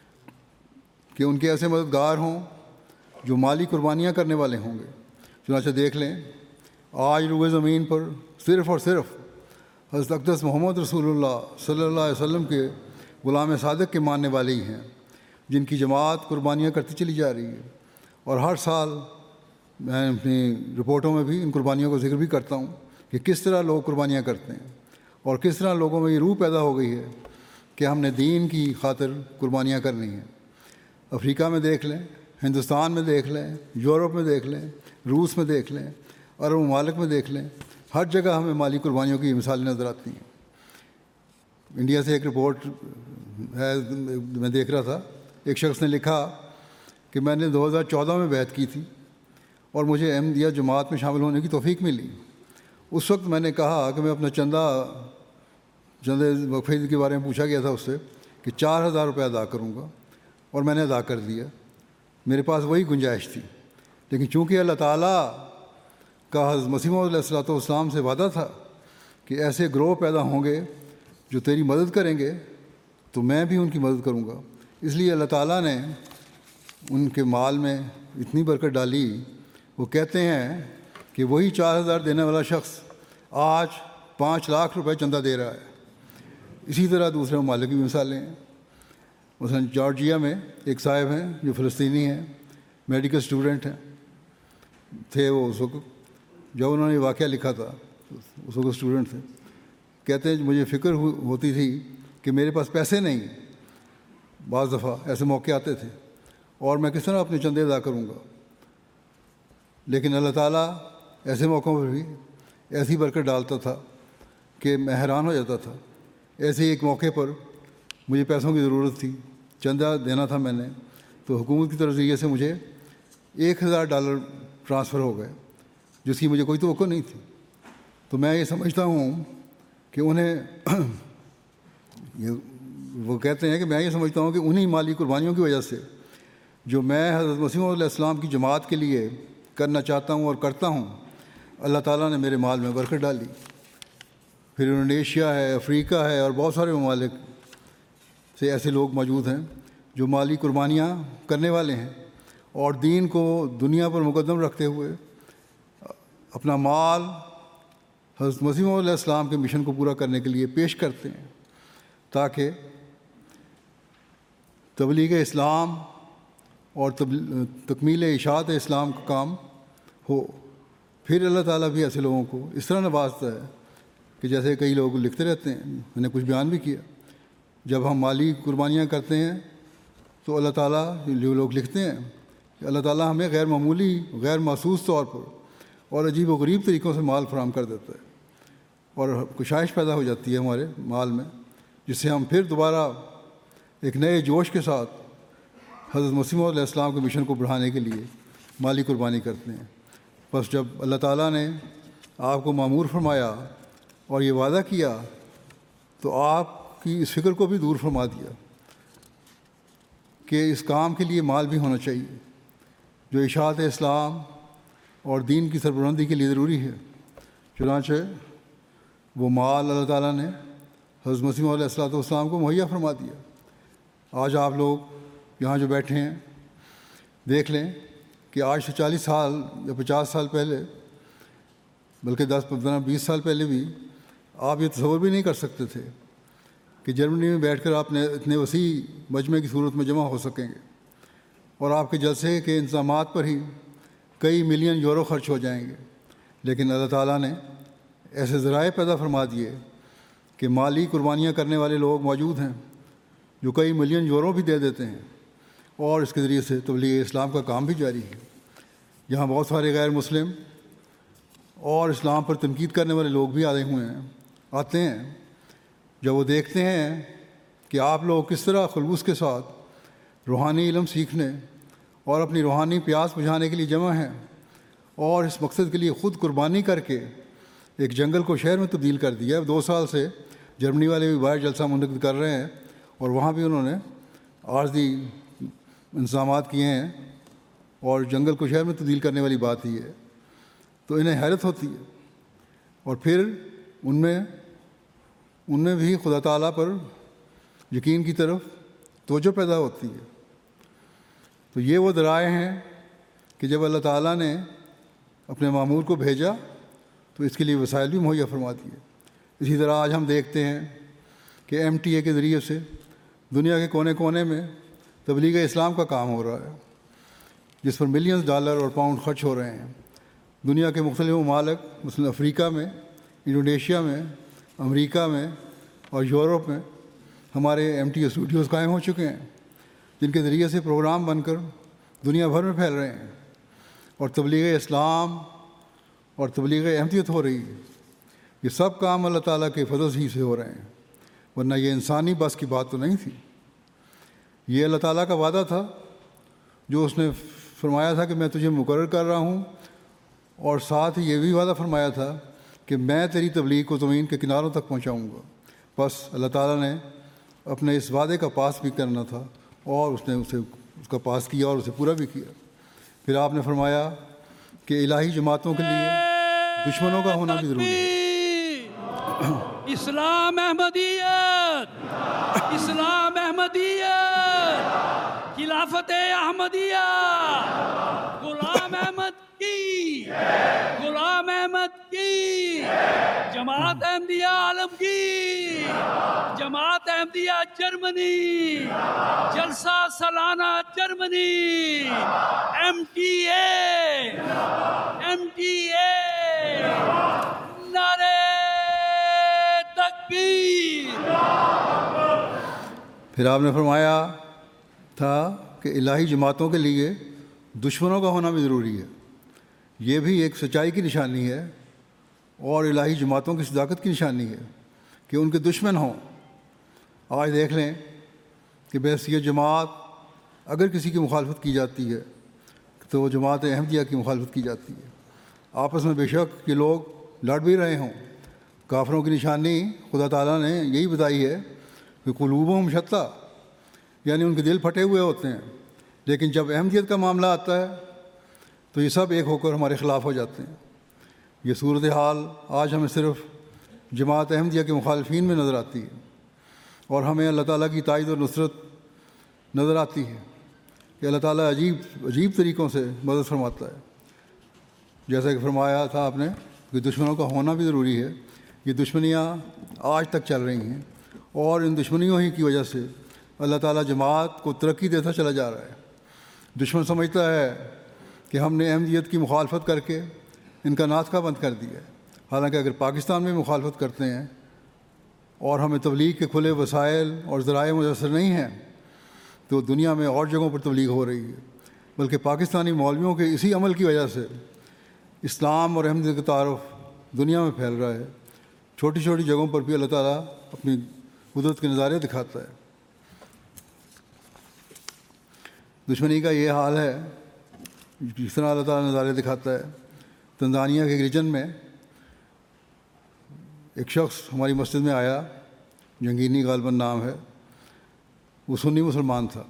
Speaker 1: کہ ان کے ایسے مددگار ہوں جو مالی قربانیاں کرنے والے ہوں گے۔ چنانچہ دیکھ لیں، آج روئے زمین پر صرف اور صرف حضرت اقدس محمد رسول اللہ صلی اللہ علیہ وسلم کے غلام صادق کے ماننے والے ہی ہیں جن کی جماعت قربانیاں کرتی چلی جا رہی ہے، اور ہر سال میں اپنی رپورٹوں میں بھی ان قربانیوں کا ذکر بھی کرتا ہوں کہ کس طرح لوگ قربانیاں کرتے ہیں اور کس طرح لوگوں میں یہ روح پیدا ہو گئی ہے کہ ہم نے دین کی خاطر قربانیاں کرنی ہیں۔ افریقہ میں دیکھ لیں، ہندوستان میں دیکھ لیں، یورپ میں دیکھ لیں، روس میں دیکھ لیں، عرب ممالک میں دیکھ لیں، ہر جگہ ہمیں مالی قربانیوں کی مثالیں نظر آتی ہیں۔ انڈیا سے ایک رپورٹ ہے، میں دیکھ رہا تھا، ایک شخص نے لکھا کہ میں نے دو ہزار چودہ میں بیعت کی تھی اور مجھے احمدیہ جماعت میں شامل ہونے کی توفیق ملی۔ اس وقت میں نے کہا کہ میں اپنا چندہ چندے وقف عید کے بارے میں پوچھا گیا تھا اس سے کہ چار ہزار روپے ادا کروں گا، اور میں نے ادا کر دیا۔ میرے پاس وہی گنجائش تھی، لیکن چونکہ اللہ تعالیٰ کا حضرت مسیح موعود علیہ الصلوۃ والسلام سے وعدہ تھا کہ ایسے گروہ پیدا ہوں گے جو تیری مدد کریں گے، تو میں بھی ان کی مدد کروں گا، اس لیے اللہ تعالیٰ نے ان کے مال میں اتنی برکت ڈالی، وہ کہتے ہیں کہ وہی چار ہزار دینے والا شخص آج پانچ لاکھ روپے چندہ دے رہا ہے۔ اسی طرح دوسرے ممالک کی مثالیں ہیں۔ مثلاً جارجیا میں ایک صاحب ہیں جو فلسطینی ہیں، میڈیکل اسٹوڈنٹ ہیں تھے وہ اس وقت جب انہوں نے یہ واقعہ لکھا تھا، اس وقت اسٹوڈنٹ تھے۔ کہتے ہیں مجھے فکر ہوتی تھی کہ میرے پاس پیسے نہیں، بعض دفعہ ایسے موقع آتے تھے، اور میں کس طرح اپنے چندے ادا کروں گا، لیکن اللہ تعالیٰ ایسے موقعوں پر بھی ایسی برکت ڈالتا تھا کہ میں حیران ہو جاتا تھا۔ ایسے ہی ایک موقع پر مجھے پیسوں کی ضرورت تھی، چندہ دینا تھا میں نے، تو حکومت کی طرف ذریعے سے مجھے ایک ہزار ڈالر ٹرانسفر ہو گئے، جس کی مجھے کوئی توقع نہیں تھی۔ تو میں یہ سمجھتا ہوں کہ انہیں یہ وہ کہتے ہیں کہ میں یہ سمجھتا ہوں کہ انہی مالی قربانیوں کی وجہ سے جو میں حضرت مسیح علیہ السلام کی جماعت کے لیے کرنا چاہتا ہوں اور کرتا ہوں، اللہ تعالیٰ نے میرے مال میں برکت ڈالی۔ پھر انڈونیشیا ہے، افریقہ ہے، اور بہت سارے ممالک سے ایسے لوگ موجود ہیں جو مالی قربانیاں کرنے والے ہیں اور دین کو دنیا پر مقدم رکھتے ہوئے اپنا مال حضرت مسیح علیہ السلام کے مشن کو پورا کرنے کے لیے پیش کرتے ہیں، تاکہ تبلیغ اسلام اور تکمیل اشاعت اسلام کا کام ہو۔ پھر اللہ تعالیٰ بھی ایسے لوگوں کو اس طرح نوازتا ہے کہ جیسے کئی لوگ لکھتے رہتے ہیں، میں نے کچھ بیان بھی کیا، جب ہم مالی قربانیاں کرتے ہیں تو اللہ تعالیٰ جو لوگ لکھتے ہیں کہ اللہ تعالیٰ ہمیں غیر معمولی، غیر محسوس طور پر اور عجیب و غریب طریقوں سے مال فراہم کر دیتا ہے، اور کشائش پیدا ہو جاتی ہے ہمارے مال میں، جس سے ہم پھر دوبارہ ایک نئے جوش کے ساتھ حضرت مسیح علیہ السلام کے مشن کو بڑھانے کے لیے مالی قربانی کرتے ہیں۔ بس جب اللہ تعالیٰ نے آپ کو مامور فرمایا اور یہ وعدہ کیا تو آپ کی اس فکر کو بھی دور فرما دیا کہ اس کام کے لیے مال بھی ہونا چاہیے جو اشاعت اسلام اور دین کی سربلندی کے لیے ضروری ہے۔ چنانچہ وہ مال اللہ تعالیٰ نے حضرت مسیح علیہ الصلوۃ والسلام کو مہیا فرما دیا۔ آج آپ لوگ یہاں جو بیٹھے ہیں دیکھ لیں کہ آج سے چالیس سال یا پچاس سال پہلے، بلکہ دس پندرہ بیس سال پہلے بھی آپ یہ تصور بھی نہیں کر سکتے تھے کہ جرمنی میں بیٹھ کر آپ نے اتنے وسیع مجمع کی صورت میں جمع ہو سکیں گے، اور آپ کے جلسے کے انتظامات پر ہی کئی ملین یورو خرچ ہو جائیں گے۔ لیکن اللہ تعالیٰ نے ایسے ذرائع پیدا فرما دیے کہ مالی قربانیاں کرنے والے لوگ موجود ہیں جو کئی ملین یورو بھی دے دیتے ہیں، اور اس کے ذریعے سے تبلیغ اسلام کا کام بھی جاری ہے۔ یہاں بہت سارے غیر مسلم اور اسلام پر تنقید کرنے والے لوگ بھی آئے ہوئے ہیں آتے ہیں جب وہ دیکھتے ہیں کہ آپ لوگ کس طرح خلوص کے ساتھ روحانی علم سیکھنے اور اپنی روحانی پیاس بجھانے کے لیے جمع ہیں، اور اس مقصد کے لیے خود قربانی کر کے ایک جنگل کو شہر میں تبدیل کر دیا۔ دو سال سے جرمنی والے بھی باہر جلسہ منعقد کر رہے ہیں، اور وہاں بھی انہوں نے عارضی انتظامات کیے ہیں، اور جنگل کو شہر میں تبدیل کرنے والی بات ہی ہے۔ تو انہیں حیرت ہوتی ہے، اور پھر ان میں ان میں بھی خدا تعالیٰ پر یقین کی طرف توجہ پیدا ہوتی ہے۔ تو یہ وہ ذرائع ہیں کہ جب اللہ تعالیٰ نے اپنے مامور کو بھیجا تو اس کے لیے وسائل بھی مہیا فرما دیے۔ اسی طرح آج ہم دیکھتے ہیں کہ ایم ٹی اے کے ذریعے سے دنیا کے کونے کونے میں تبلیغ اسلام کا کام ہو رہا ہے، جس پر ملینز ڈالر اور پاؤنڈ خرچ ہو رہے ہیں۔ دنیا کے مختلف ممالک مثلاً افریقہ میں، انڈونیشیا میں، امریکہ میں اور یورپ میں ہمارے ایم ٹی اے اسٹوڈیوز قائم ہو چکے ہیں، جن کے ذریعے سے پروگرام بن کر دنیا بھر میں پھیل رہے ہیں، اور تبلیغ اسلام اور تبلیغ احمدیت ہو رہی ہے۔ یہ سب کام اللہ تعالیٰ کے فضل ہی سے ہو رہے ہیں، ورنہ یہ انسانی بس کی بات تو نہیں تھی۔ یہ اللہ تعالیٰ کا وعدہ تھا جو اس نے فرمایا تھا کہ میں تجھے مقرر کر رہا ہوں، اور ساتھ ہی یہ بھی وعدہ فرمایا تھا کہ میں تیری تبلیغ کو زمین کے کناروں تک پہنچاؤں گا۔ بس اللہ تعالیٰ نے اپنے اس وعدے کا پاس بھی کرنا تھا، اور اس نے اسے اس کا پاس کیا اور اسے پورا بھی کیا۔ پھر آپ نے فرمایا کہ الہی جماعتوں کے لیے دشمنوں کا ہونا بھی ضروری ہے۔
Speaker 2: اسلام احمدیت، اسلام احمدیت، खिलाफत अहमदिया, गुलाम अहमद की, गुलाम अहमद की, Jamaat Ahmadiyya Alamgir, Jamaat Ahmadiyya Germany, Jalsa Salana Germany, M T A, M T A, नारे तकबीर।
Speaker 1: फिर आपने फरमाया था कि इलाही जमातों के लिए दुश्मनों का होना भी ज़रूरी है। ये भी एक सच्चाई की निशानी है और इलाही जमातों की सदाकत की निशानी है कि उनके दुश्मन हों। आज देख लें कि बहसीयत जमात अगर किसी की मुखालफत की जाती है तो वो जमात अहमदिया की मुखालफत की जाती है। आपस में बेशक ये लोग लड़ भी रहे हों, काफरों की निशानी खुदा ताला ने यही बताई है कि कुलूबुहुम शत्ता, यानी उनके दिल फटे हुए होते हैं, लेकिन जब अहमदियत का मामला आता है तो ये सब एक होकर हमारे ख़िलाफ़ हो जाते हैं। ये सूरत हाल आज हमें सिर्फ़ जमात अहमदिया के मुखालफीन में नज़र आती है और हमें अल्लाह ताला की ताईद और नुसरत नज़र आती है कि अल्लाह ताला अजीब अजीब तरीक़ों से मदद फरमाता है। जैसा कि फरमाया था आपने कि दुश्मनों का होना भी ज़रूरी है। ये दुश्मनियाँ आज तक चल रही हैं और इन दुश्मनियों ही की वजह से अल्लाह ताला जमात को तरक्की देता चला जा रहा है। दुश्मन समझता है कि हमने अहमदियत की मुखालफत करके इनका नाथका बंद कर दिया है। हालांकि अगर पाकिस्तान में मुखालफत करते हैं और हमें तबलीग के खुले वसाइल और ज़राए मुयस्सर नहीं हैं तो दुनिया में और जगहों पर तबलीग हो रही है। बल्कि पाकिस्तानी मौलवियों के इसी अमल की वजह से इस्लाम और अहमदियत का तारुफ दुनिया में फैल रहा है। छोटी छोटी जगहों पर भी अल्लाह ताला अपनी कुदरत के नज़ारे दिखाता है। दुश्मनी का ये हाल है जिस तरह अल्लाह ताला नज़ारे दिखाता है। तंजानिया के रीजन में एक शख्स हमारी मस्जिद में आया, जंगीनी गालबन नाम है। वो सुन्नी मुसलमान था,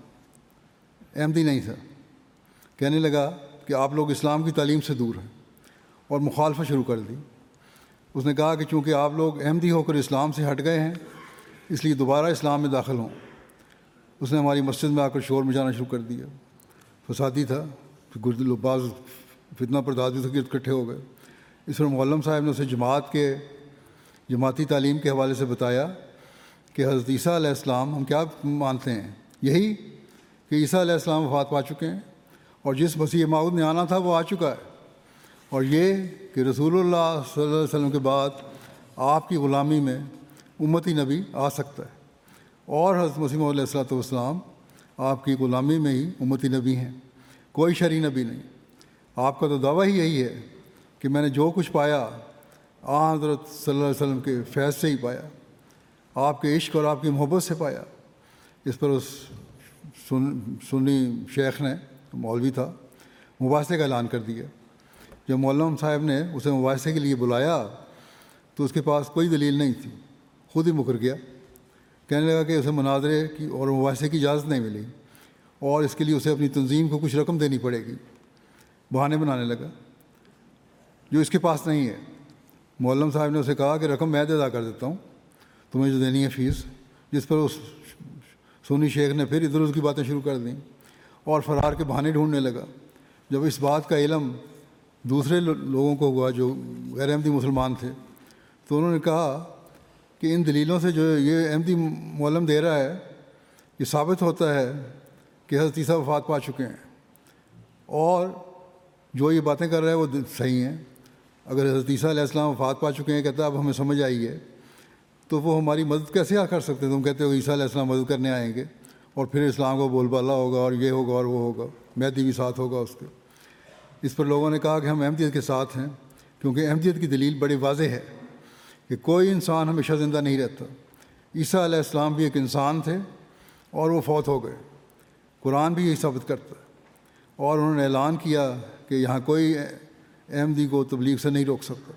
Speaker 1: अहमदी नहीं था। कहने लगा कि आप लोग इस्लाम की तालीम से दूर हैं और मुखालफत शुरू कर दी। उसने कहा कि चूँकि आप लोग अहमदी होकर इस्लाम से हट गए हैं इसलिए दोबारा इस्लाम में दाखिल हों। उसने हमारी मस्जिद में आकर शोर मचाना शुरू कर दिया। फसादी था, फिर लोग बाज़ फितना पर्दाद भी इकट्ठे हो गए। इस पर मौलम साहब ने उसे जमात के जमाती तालीम के हवाले से बताया कि हज़रत ईसा अलैहिस्सलाम हम क्या मानते हैं, यही कि ईसा अलैहिस्सलाम वफ़ात पा चुके हैं और जिस मसीह मऊद ने आना था वो आ चुका है, और ये कि रसूलुल्लाह सल्लल्लाहु अलैहि वसल्लम के बाद आपकी ग़ुलामी में उम्मती नबी आ सकता है और हज़रत मसीह मऊद अलैहिस्सलाम आपकी ग़ुलामी में ही उम्मती नबी हैं, कोई शरई नबी नहीं। आपका तो दावा ही यही है कि मैंने जो कुछ पाया आ हज़रत सल्लल्लाहु अलैहि वसल्लम के फैज़ से ही पाया, आपके इश्क और आपकी मोहब्बत से पाया। इस पर उस सुन सुन्नी शेख ने, मौलवी था, मुबासे का ऐलान कर दिया। जब मौलम साहब ने उसे मुबासे के लिए बुलाया तो उसके पास कोई दलील नहीं थी, खुद ही मुकर गया। कहने लगा कि उसे मुनाजरे की और मुबासे की इजाज़त नहीं मिली और इसके लिए उसे अपनी तंजीम को कुछ रकम देनी पड़ेगी। बहाने बनाने लगा जो इसके पास नहीं है। मौलम साहब ने उसे कहा कि रकम मैं अदा कर देता हूँ, तुम्हें जो देनी है फ़ीस। जिस पर उस सुन्नी शेख ने फिर इधर उधर की बातें शुरू कर दी और फ़रार के बहाने ढूंढने लगा। जब इस बात का इल्म दूसरे लोगों को हुआ जो गैर अहमदी मुसलमान थे तो उन्होंने कहा कि इन दलीलों से जो ये अहमदी मौलम दे रहा है ये साबित होता है कि हज़रत ईसा वफ़ात पा चुके हैं और जो ये बातें कर रहा है वो सही हैं। अगर हज़रत ईसा अलैहिस्सलाम वफ़ात पा चुके हैं, कहता है अब हमें समझ आई है, तो वो हमारी मदद कैसे आ कर सकते हैं? तुम कहते हो ईसा अलैहिस्सलाम मदद करने आएंगे और फिर इस्लाम को बोलबाला होगा और ये होगा और वो होगा, मेहदी भी साथ होगा उसके। इस पर लोगों ने कहा कि हम अहमदियत के साथ हैं क्योंकि अहमदियत की दलील बड़ी वाज़ेह है कि कोई इंसान हमेशा ज़िंदा नहीं रहता। ईसा अलैहिस्सलाम भी एक इंसान थे और वो फौत हो गए। कुरान भी यही साबित करता है और उन्होंने ऐलान किया कि यहाँ कोई अहमदी को तबलीग से नहीं रोक सकता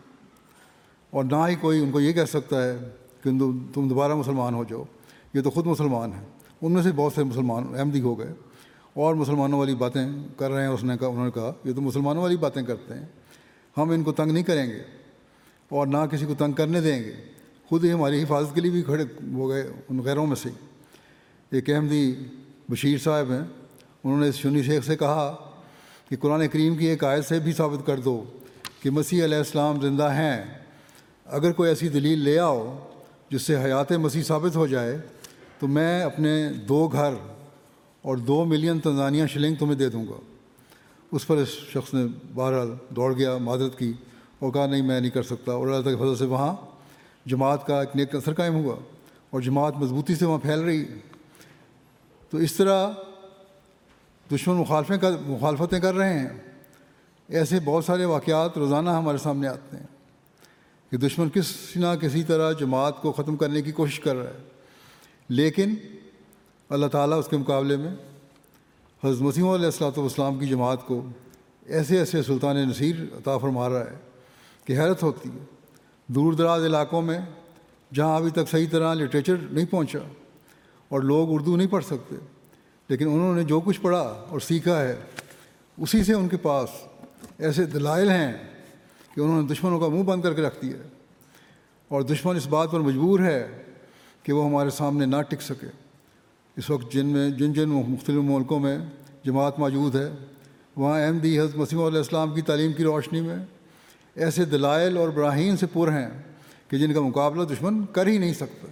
Speaker 1: और ना ही कोई उनको ये कह सकता है कि तुम दोबारा मुसलमान हो जाओ। ये तो ख़ुद मुसलमान हैं, उनमें से बहुत से मुसलमान अहमदी हो गए और मुसलमानों वाली बातें कर रहे हैं। उसने कहा उन्होंने कहा ये तो मुसलमानों वाली बातें करते हैं, हम इनको तंग नहीं करेंगे और ना किसी को तंग करने देंगे। खुद ही हमारी हिफाजत के लिए भी खड़े हो गए उन गैरों में से। एक अहमदी बशीर साहब हैं, انہوں نے اس سنی شیخ سے کہا کہ قرآن کریم کی ایک آیت سے بھی ثابت کر دو کہ مسیح علیہ السلام زندہ ہیں۔ اگر کوئی ایسی دلیل لے آؤ جس سے حیات مسیح ثابت ہو جائے تو میں اپنے دو گھر اور دو ملین تنزانیہ شلنگ تمہیں دے دوں گا۔ اس پر اس شخص نے بہرحال دوڑ گیا، معذرت کی اور کہا نہیں میں نہیں کر سکتا، اور اللہ تعالیٰ کے فضل سے وہاں جماعت کا ایک نیک اثر قائم ہوا اور جماعت مضبوطی سے وہاں پھیل رہی ہے۔ تو اس طرح دشمن مخالفیں کر مخالفتیں کر رہے ہیں۔ ایسے بہت سارے واقعات روزانہ ہمارے سامنے آتے ہیں کہ دشمن کسی نہ کسی طرح جماعت کو ختم کرنے کی کوشش کر رہا ہے، لیکن اللہ تعالیٰ اس کے مقابلے میں حضرت مسیح علیہ الصلوۃ والسلام کی جماعت کو ایسے ایسے سلطان نصیر عطا فرما رہا ہے کہ حیرت ہوتی ہے۔ دور دراز علاقوں میں جہاں ابھی تک صحیح طرح لٹریچر نہیں پہنچا اور لوگ اردو نہیں پڑھ سکتے، لیکن انہوں نے جو کچھ پڑھا اور سیکھا ہے اسی سے ان کے پاس ایسے دلائل ہیں کہ انہوں نے دشمنوں کا منہ بند کر کے رکھ دیا ہے، اور دشمن اس بات پر مجبور ہے کہ وہ ہمارے سامنے نہ ٹک سکے۔ اس وقت جن میں جن جن مختلف ملکوں میں جماعت موجود ہے وہاں احمدی حضرت مسیح علیہ السلام کی تعلیم کی روشنی میں ایسے دلائل اور براہین سے پر ہیں کہ جن کا مقابلہ دشمن کر ہی نہیں سکتا۔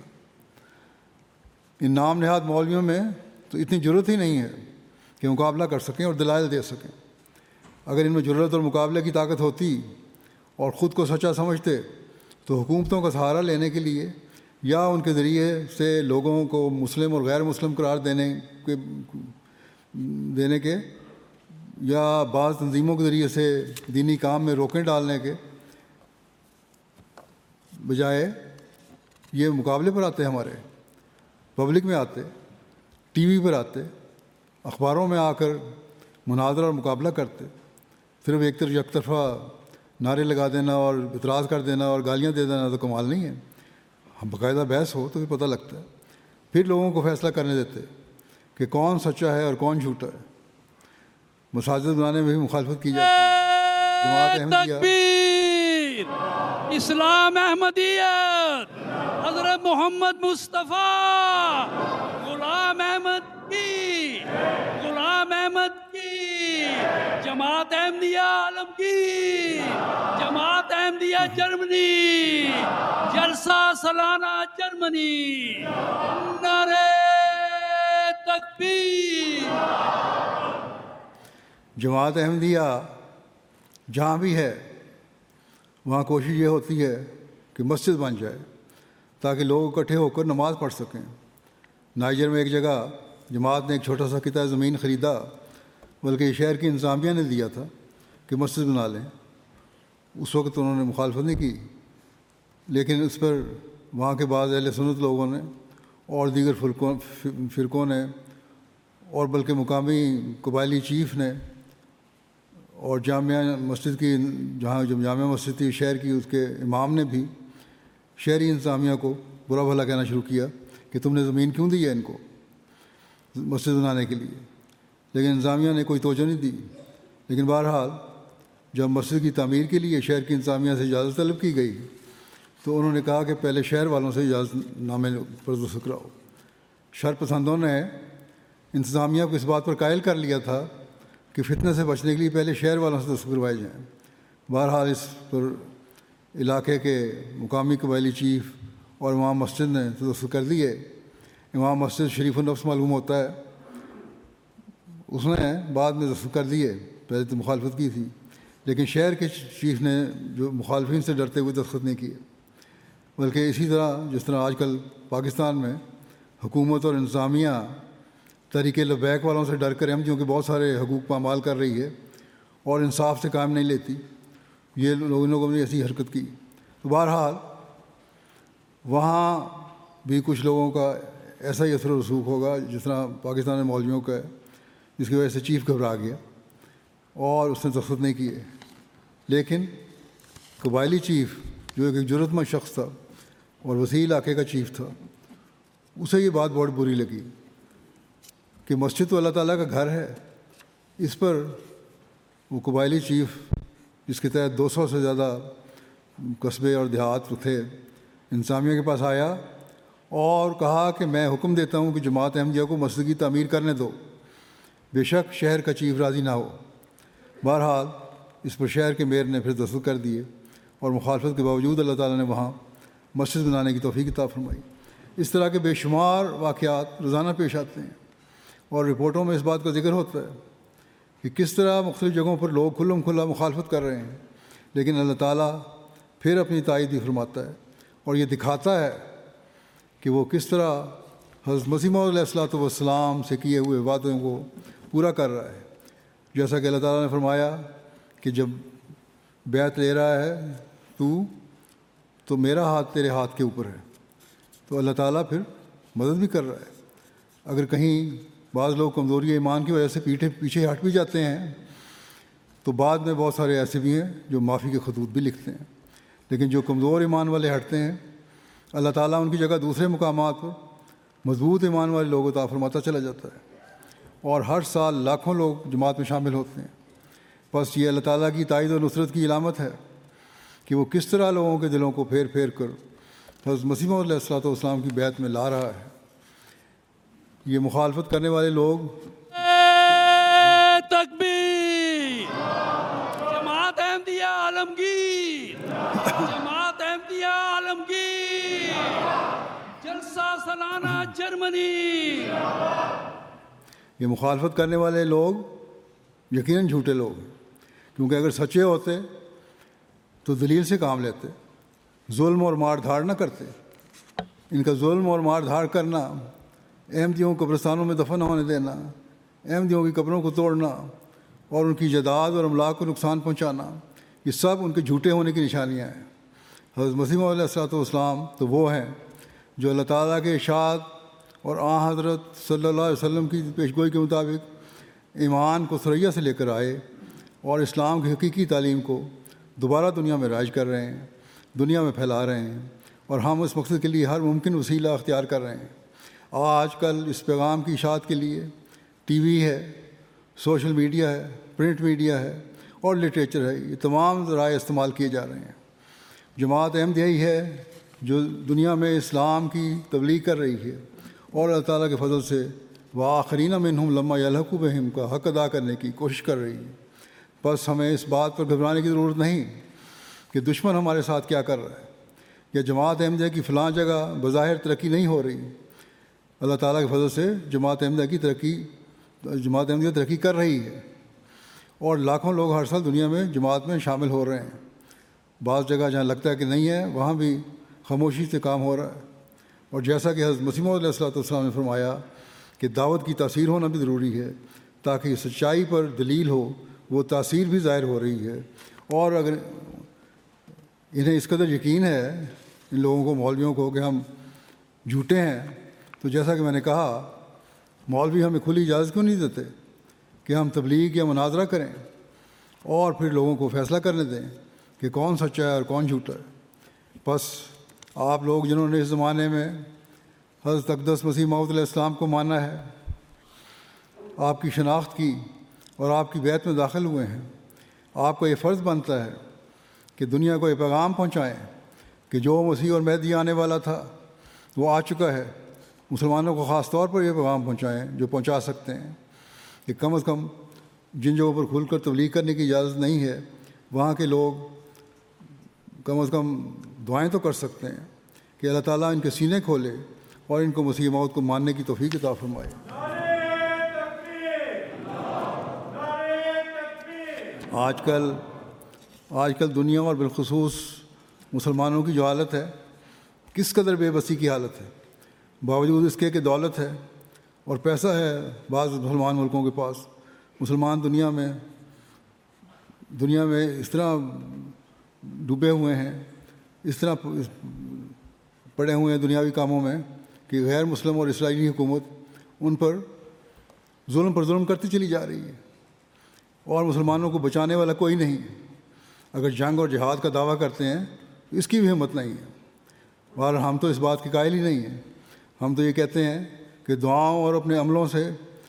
Speaker 1: ان نام نہاد مولویوں میں تو اتنی ضرورت ہی نہیں ہے کہ مقابلہ کر سکیں اور دلائل دے سکیں۔ اگر ان میں ضرورت اور مقابلے کی طاقت ہوتی اور خود کو سچا سمجھتے تو حکومتوں کا سہارا لینے کے لیے یا ان کے ذریعے سے لوگوں کو مسلم اور غیر مسلم قرار دینے کے دینے کے یا بعض تنظیموں کے ذریعے سے دینی کام میں روکیں ڈالنے کے بجائے یہ مقابلے پر آتے، ہمارے پبلک میں آتے، ٹی وی پر آتے، اخباروں میں آ کر مناظرہ اور مقابلہ کرتے۔ صرف ایک طرف یک طرفہ نعرے لگا دینا اور اعتراض کر دینا اور گالیاں دے دینا تو کمال نہیں ہے۔ ہم باقاعدہ بحث ہو تو پھر پتہ لگتا ہے، پھر لوگوں کو فیصلہ کرنے دیتے کہ کون سچا ہے اور کون جھوٹا ہے۔ مساجد بنانے میں بھی مخالفت کی جاتی ہے۔ جماعت احمدیہ،
Speaker 2: تکبیر، اسلام احمدیت، حضرت محمد مصطفیٰ، غلام احمد کی، غلام احمد کی، جماعت احمدیہ عالمگیر، جماعت احمدیہ جرمنی، جلسہ سالانہ جرمنی، نعرہ تکبیر۔
Speaker 1: جماعت احمدیہ جہاں بھی ہے وہاں کوشش یہ ہوتی ہے کہ مسجد بن جائے تاکہ لوگ اکٹھے ہو کر نماز پڑھ سکیں۔ نائجر میں ایک جگہ جماعت نے ایک چھوٹا سا قطعہ زمین خریدا، بلکہ شہر کی انتظامیہ نے دیا تھا کہ مسجد بنا لیں۔ اس وقت انہوں نے مخالفت نہیں کی، لیکن اس پر وہاں کے بعض اہل سنت لوگوں نے اور دیگر فرقوں فرقوں نے اور بلکہ مقامی قبائلی چیف نے اور جامعہ مسجد کی جہاں جو جامعہ مسجد تھی شہر کی، اس کے امام نے بھی شہری انتظامیہ کو برا بھلا کہنا شروع کیا کہ تم نے زمین کیوں دی ہے ان کو مسجد بنانے کے لیے، لیکن انتظامیہ نے کوئی توجہ نہیں دی۔ لیکن بہرحال جب مسجد کی تعمیر کے لیے شہر کی انتظامیہ سے اجازت طلب کی گئی تو انہوں نے کہا کہ پہلے شہر والوں سے اجازت نامے پر دستخط کراؤ۔ شر پسندوں نے انتظامیہ کو اس بات پر قائل کر لیا تھا کہ فتنہ سے بچنے کے لیے پہلے شہر والوں سے دستخط کروائے جائیں۔ بہرحال اس پر علاقے کے مقامی قبائلی چیف اور امام مسجد نے دستخط کر دیے۔ امام مسجد شریف النفس معلوم ہوتا ہے، اس نے بعد میں دستخط کر دیے، پہلے تو مخالفت کی تھی، لیکن شہر کے چیف نے جو مخالفین سے ڈرتے ہوئے دستخط نہیں کیے۔ بلکہ اسی طرح جس طرح آج کل پاکستان میں حکومت اور انتظامیہ تحریک لبیک والوں سے ڈر کر احمدیوں کے بہت سارے حقوق پامال کر رہی ہے اور انصاف سے کام نہیں لیتی، یہ لوگوں نے ایسی حرکت کی۔ تو بہرحال وہاں بھی کچھ لوگوں کا ایسا ہی اثر و رسوخ ہوگا جس طرح پاکستان میں مولویوں کا ہے، جس کی وجہ سے چیف گھبرا گیا اور اس نے دستخط نہیں کیے۔ لیکن قبائلی چیف جو ایک جرأت مند شخص تھا اور وسیع علاقے کا چیف تھا، اسے یہ بات بہت بری لگی کہ مسجد تو اللہ تعالیٰ کا گھر ہے، اس پر وہ قبائلی چیف جس کے تحت دو سو سے زیادہ قصبے اور دیہات تھے انتظامیہ کے پاس آیا اور کہا کہ میں حکم دیتا ہوں کہ جماعت احمدیہ کو مسجد کی تعمیر کرنے دو۔ بے شک شہر کا چیف راضی نہ ہو۔ بہرحال اس پر شہر کے میئر نے پھر دستخط کر دیے اور مخالفت کے باوجود اللہ تعالیٰ نے وہاں مسجد بنانے کی توفیق عطا فرمائی۔ اس طرح کے بے شمار واقعات روزانہ پیش آتے ہیں اور رپورٹوں میں اس بات کا ذکر ہوتا ہے کہ کس طرح مختلف جگہوں پر لوگ کھلم کھلا مخالفت کر رہے ہیں، لیکن اللہ تعالیٰ پھر اپنی تائید بھی فرماتا ہے اور یہ دکھاتا ہے کہ وہ کس طرح حضرت مسیح موعود علیہ الصلوۃ والسلام سے کیے ہوئے وعدوں کو پورا کر رہا ہے۔ جیسا کہ اللہ تعالیٰ نے فرمایا کہ جب بیعت لے رہا ہے تو تو میرا ہاتھ تیرے ہاتھ کے اوپر ہے، تو اللہ تعالیٰ پھر مدد بھی کر رہا ہے۔ اگر کہیں بعض لوگ کمزوری ایمان کی وجہ سے پیٹھے پیچھے ہٹ بھی جاتے ہیں تو بعد میں بہت سارے ایسے بھی ہیں جو معافی کے خطوط بھی لکھتے ہیں، لیکن جو کمزور ایمان والے ہٹتے ہیں اللہ تعالیٰ ان کی جگہ دوسرے مقامات پر مضبوط ایمان والے لوگ عطا فرماتا چلا جاتا ہے، اور ہر سال لاکھوں لوگ جماعت میں شامل ہوتے ہیں۔ بس یہ اللہ تعالیٰ کی تائید و نصرت کی علامت ہے کہ وہ کس طرح لوگوں کے دلوں کو پھیر پھیر کر حضرت مسیح موعود علیہ الصلوۃ والسلام کی بیعت میں لا رہا ہے۔ یہ مخالفت کرنے والے لوگ
Speaker 2: تکبیر، جماعت احمدیہ عالمگیر، جماعت احمدیہ عالمگیر، جلسہ سالانہ جرمنی۔
Speaker 1: یہ مخالفت کرنے والے لوگ یقیناً جھوٹے لوگ ہیں، کیونکہ اگر سچے ہوتے تو دلیل سے کام لیتے، ظلم اور مار دھاڑ نہ کرتے۔ ان کا ظلم اور مار دھاڑ کرنا، احمدیوں کو قبرستانوں میں دفن ہونے دینا، احمدیوں کی قبروں کو توڑنا اور ان کی جائیداد اور املاک کو نقصان پہنچانا، یہ سب ان کے جھوٹے ہونے کی نشانیاں ہیں۔ حضرت مسیح موعود علیہ الصلوۃ والسلام تو وہ ہیں جو اللہ تعالیٰ کے ارشاد اور آن حضرت صلی اللہ علیہ وسلم کی پیشگوئی کے مطابق ایمان کو ثریا سے لے کر آئے اور اسلام کی حقیقی تعلیم کو دوبارہ دنیا میں رائج کر رہے ہیں، دنیا میں پھیلا رہے ہیں، اور ہم اس مقصد کے لیے ہر ممکن وسیلہ اختیار کر رہے ہیں۔ آج کل اس پیغام کی اشاعت کے لیے ٹی وی ہے، سوشل میڈیا ہے، پرنٹ میڈیا ہے اور لٹریچر ہے، یہ تمام ذرائع استعمال کیے جا رہے ہیں۔ جماعت احمدیہ ہی ہے جو دنیا میں اسلام کی تبلیغ کر رہی ہے اور اللہ تعالیٰ کے فضل سے وآخرین منہم لما یلحقوا بہم کا حق ادا کرنے کی کوشش کر رہی ہے۔ بس ہمیں اس بات پر گھبرانے کی ضرورت نہیں کہ دشمن ہمارے ساتھ کیا کر رہا ہے یا جماعت احمدیہ کی فلاں جگہ بظاہر ترقی نہیں ہو رہی۔ اللہ تعالیٰ کے فضل سے جماعت احمدیہ کی ترقی جماعت احمدیہ ترقی کر رہی ہے اور لاکھوں لوگ ہر سال دنیا میں جماعت میں شامل ہو رہے ہیں۔ بعض جگہ جہاں لگتا ہے کہ نہیں ہے وہاں بھی خاموشی سے کام ہو رہا ہے، اور جیسا کہ حضرت مسیح موعود علیہ الصلوۃ والسلام نے فرمایا کہ دعوت کی تاثیر ہونا بھی ضروری ہے تاکہ سچائی پر دلیل ہو، وہ تاثیر بھی ظاہر ہو رہی ہے۔ اور اگر انہیں اس قدر یقین ہے ان لوگوں کو، مولویوں کو، کہ ہم جھوٹے ہیں، تو جیسا کہ میں نے کہا مولوی ہمیں کھلی اجازت کیوں نہیں دیتے کہ ہم تبلیغ یا مناظرہ کریں اور پھر لوگوں کو فیصلہ کرنے دیں کہ کون سچا ہے اور کون جھوٹا ہے۔ بس آپ لوگ جنہوں نے اس زمانے میں حضرت اقدس مسیح موعود علیہ السلام کو مانا ہے، آپ کی شناخت کی اور آپ کی بیعت میں داخل ہوئے ہیں، آپ کو یہ فرض بنتا ہے کہ دنیا کو یہ پیغام پہنچائیں کہ جو مسیح اور مہدی آنے والا تھا وہ آ چکا ہے۔ مسلمانوں کو خاص طور پر یہ پیغام پہنچائیں جو پہنچا سکتے ہیں کہ کم از کم جن جگہوں پر کھل کر تبلیغ کرنے کی اجازت نہیں ہے وہاں کے لوگ کم از کم دعائیں تو کر سکتے ہیں کہ اللہ تعالیٰ ان کے سینے کھولے اور ان کو مسیح موعود کو ماننے کی توفیق عطا فرمائے۔ آج کل آج کل دنیا اور بالخصوص مسلمانوں کی جو حالت ہے کس قدر بے بسی کی حالت ہے، باوجود اس کے کہ دولت ہے اور پیسہ ہے بعض مسلمان ملکوں کے پاس، مسلمان دنیا میں دنیا میں اس طرح ڈوبے ہوئے ہیں، اس طرح پڑے ہوئے ہیں دنیاوی کاموں میں کہ غیر مسلم اور اسرائیلی حکومت ان پر ظلم پر ظلم کرتی چلی جا رہی ہے اور مسلمانوں کو بچانے والا کوئی نہیں ہے۔ اگر جنگ اور جہاد کا دعویٰ کرتے ہیں تو اس کی بھی ہمت نہیں ہے، اور ہم تو اس بات کے قائل ہی نہیں ہیں۔ ہم تو یہ کہتے ہیں کہ دعاؤں اور اپنے عملوں سے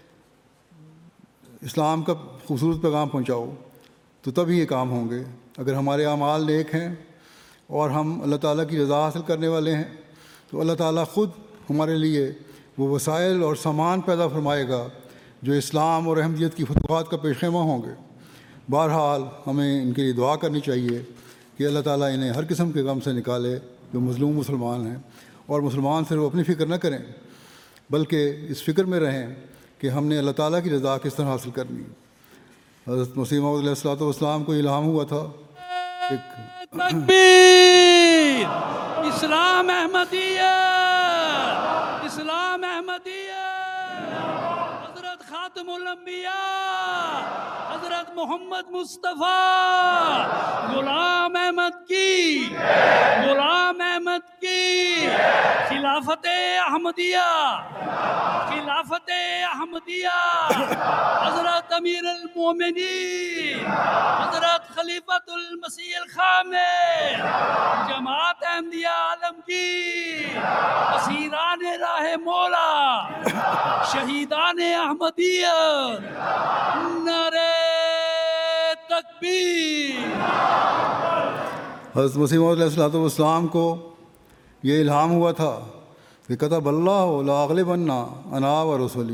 Speaker 1: اسلام کا خوبصورت پیغام پہنچاؤ تو تب ہی یہ کام ہوں گے۔ اگر ہمارے اعمال نیک ہیں اور ہم اللہ تعالیٰ کی رضا حاصل کرنے والے ہیں تو اللہ تعالیٰ خود ہمارے لیے وہ وسائل اور سامان پیدا فرمائے گا جو اسلام اور احمدیت کی فتوحات کا پیش خیمہ ہوں گے۔ بہرحال ہمیں ان کے لیے دعا کرنی چاہیے کہ اللہ تعالیٰ انہیں ہر قسم کے غم سے نکالے جو مظلوم مسلمان ہیں، اور مسلمان صرف اپنی فکر نہ کریں بلکہ اس فکر میں رہیں کہ ہم نے اللہ تعالیٰ کی رضا کس طرح حاصل کرنی۔ حضرت مسیح موعود علیہ الصلوۃ والسلام کو الہام ہوا تھا ایک
Speaker 2: تکبیر، اسلام احمدیہ، اسلام احمدیہ، حضرت خاتم الانبیاء حضرت محمد مصطفیٰ غلام احمد کی غلام احمد کی خلافت احمدیہ، خلافت احمدیہ، حضرت امیر المومنین حضرت خلیفۃ المسیح الخامس، جماعت احمدیہ عالمگیر، اسیران راہ مولا، شہیدان احمدیت، نعرہ تکبیر۔
Speaker 1: حضرت مسیح موعود علیہ الصلوۃ والسلام کو یہ الہام ہوا تھا کہ کتب اللہ لاغلبن انا و رسولی،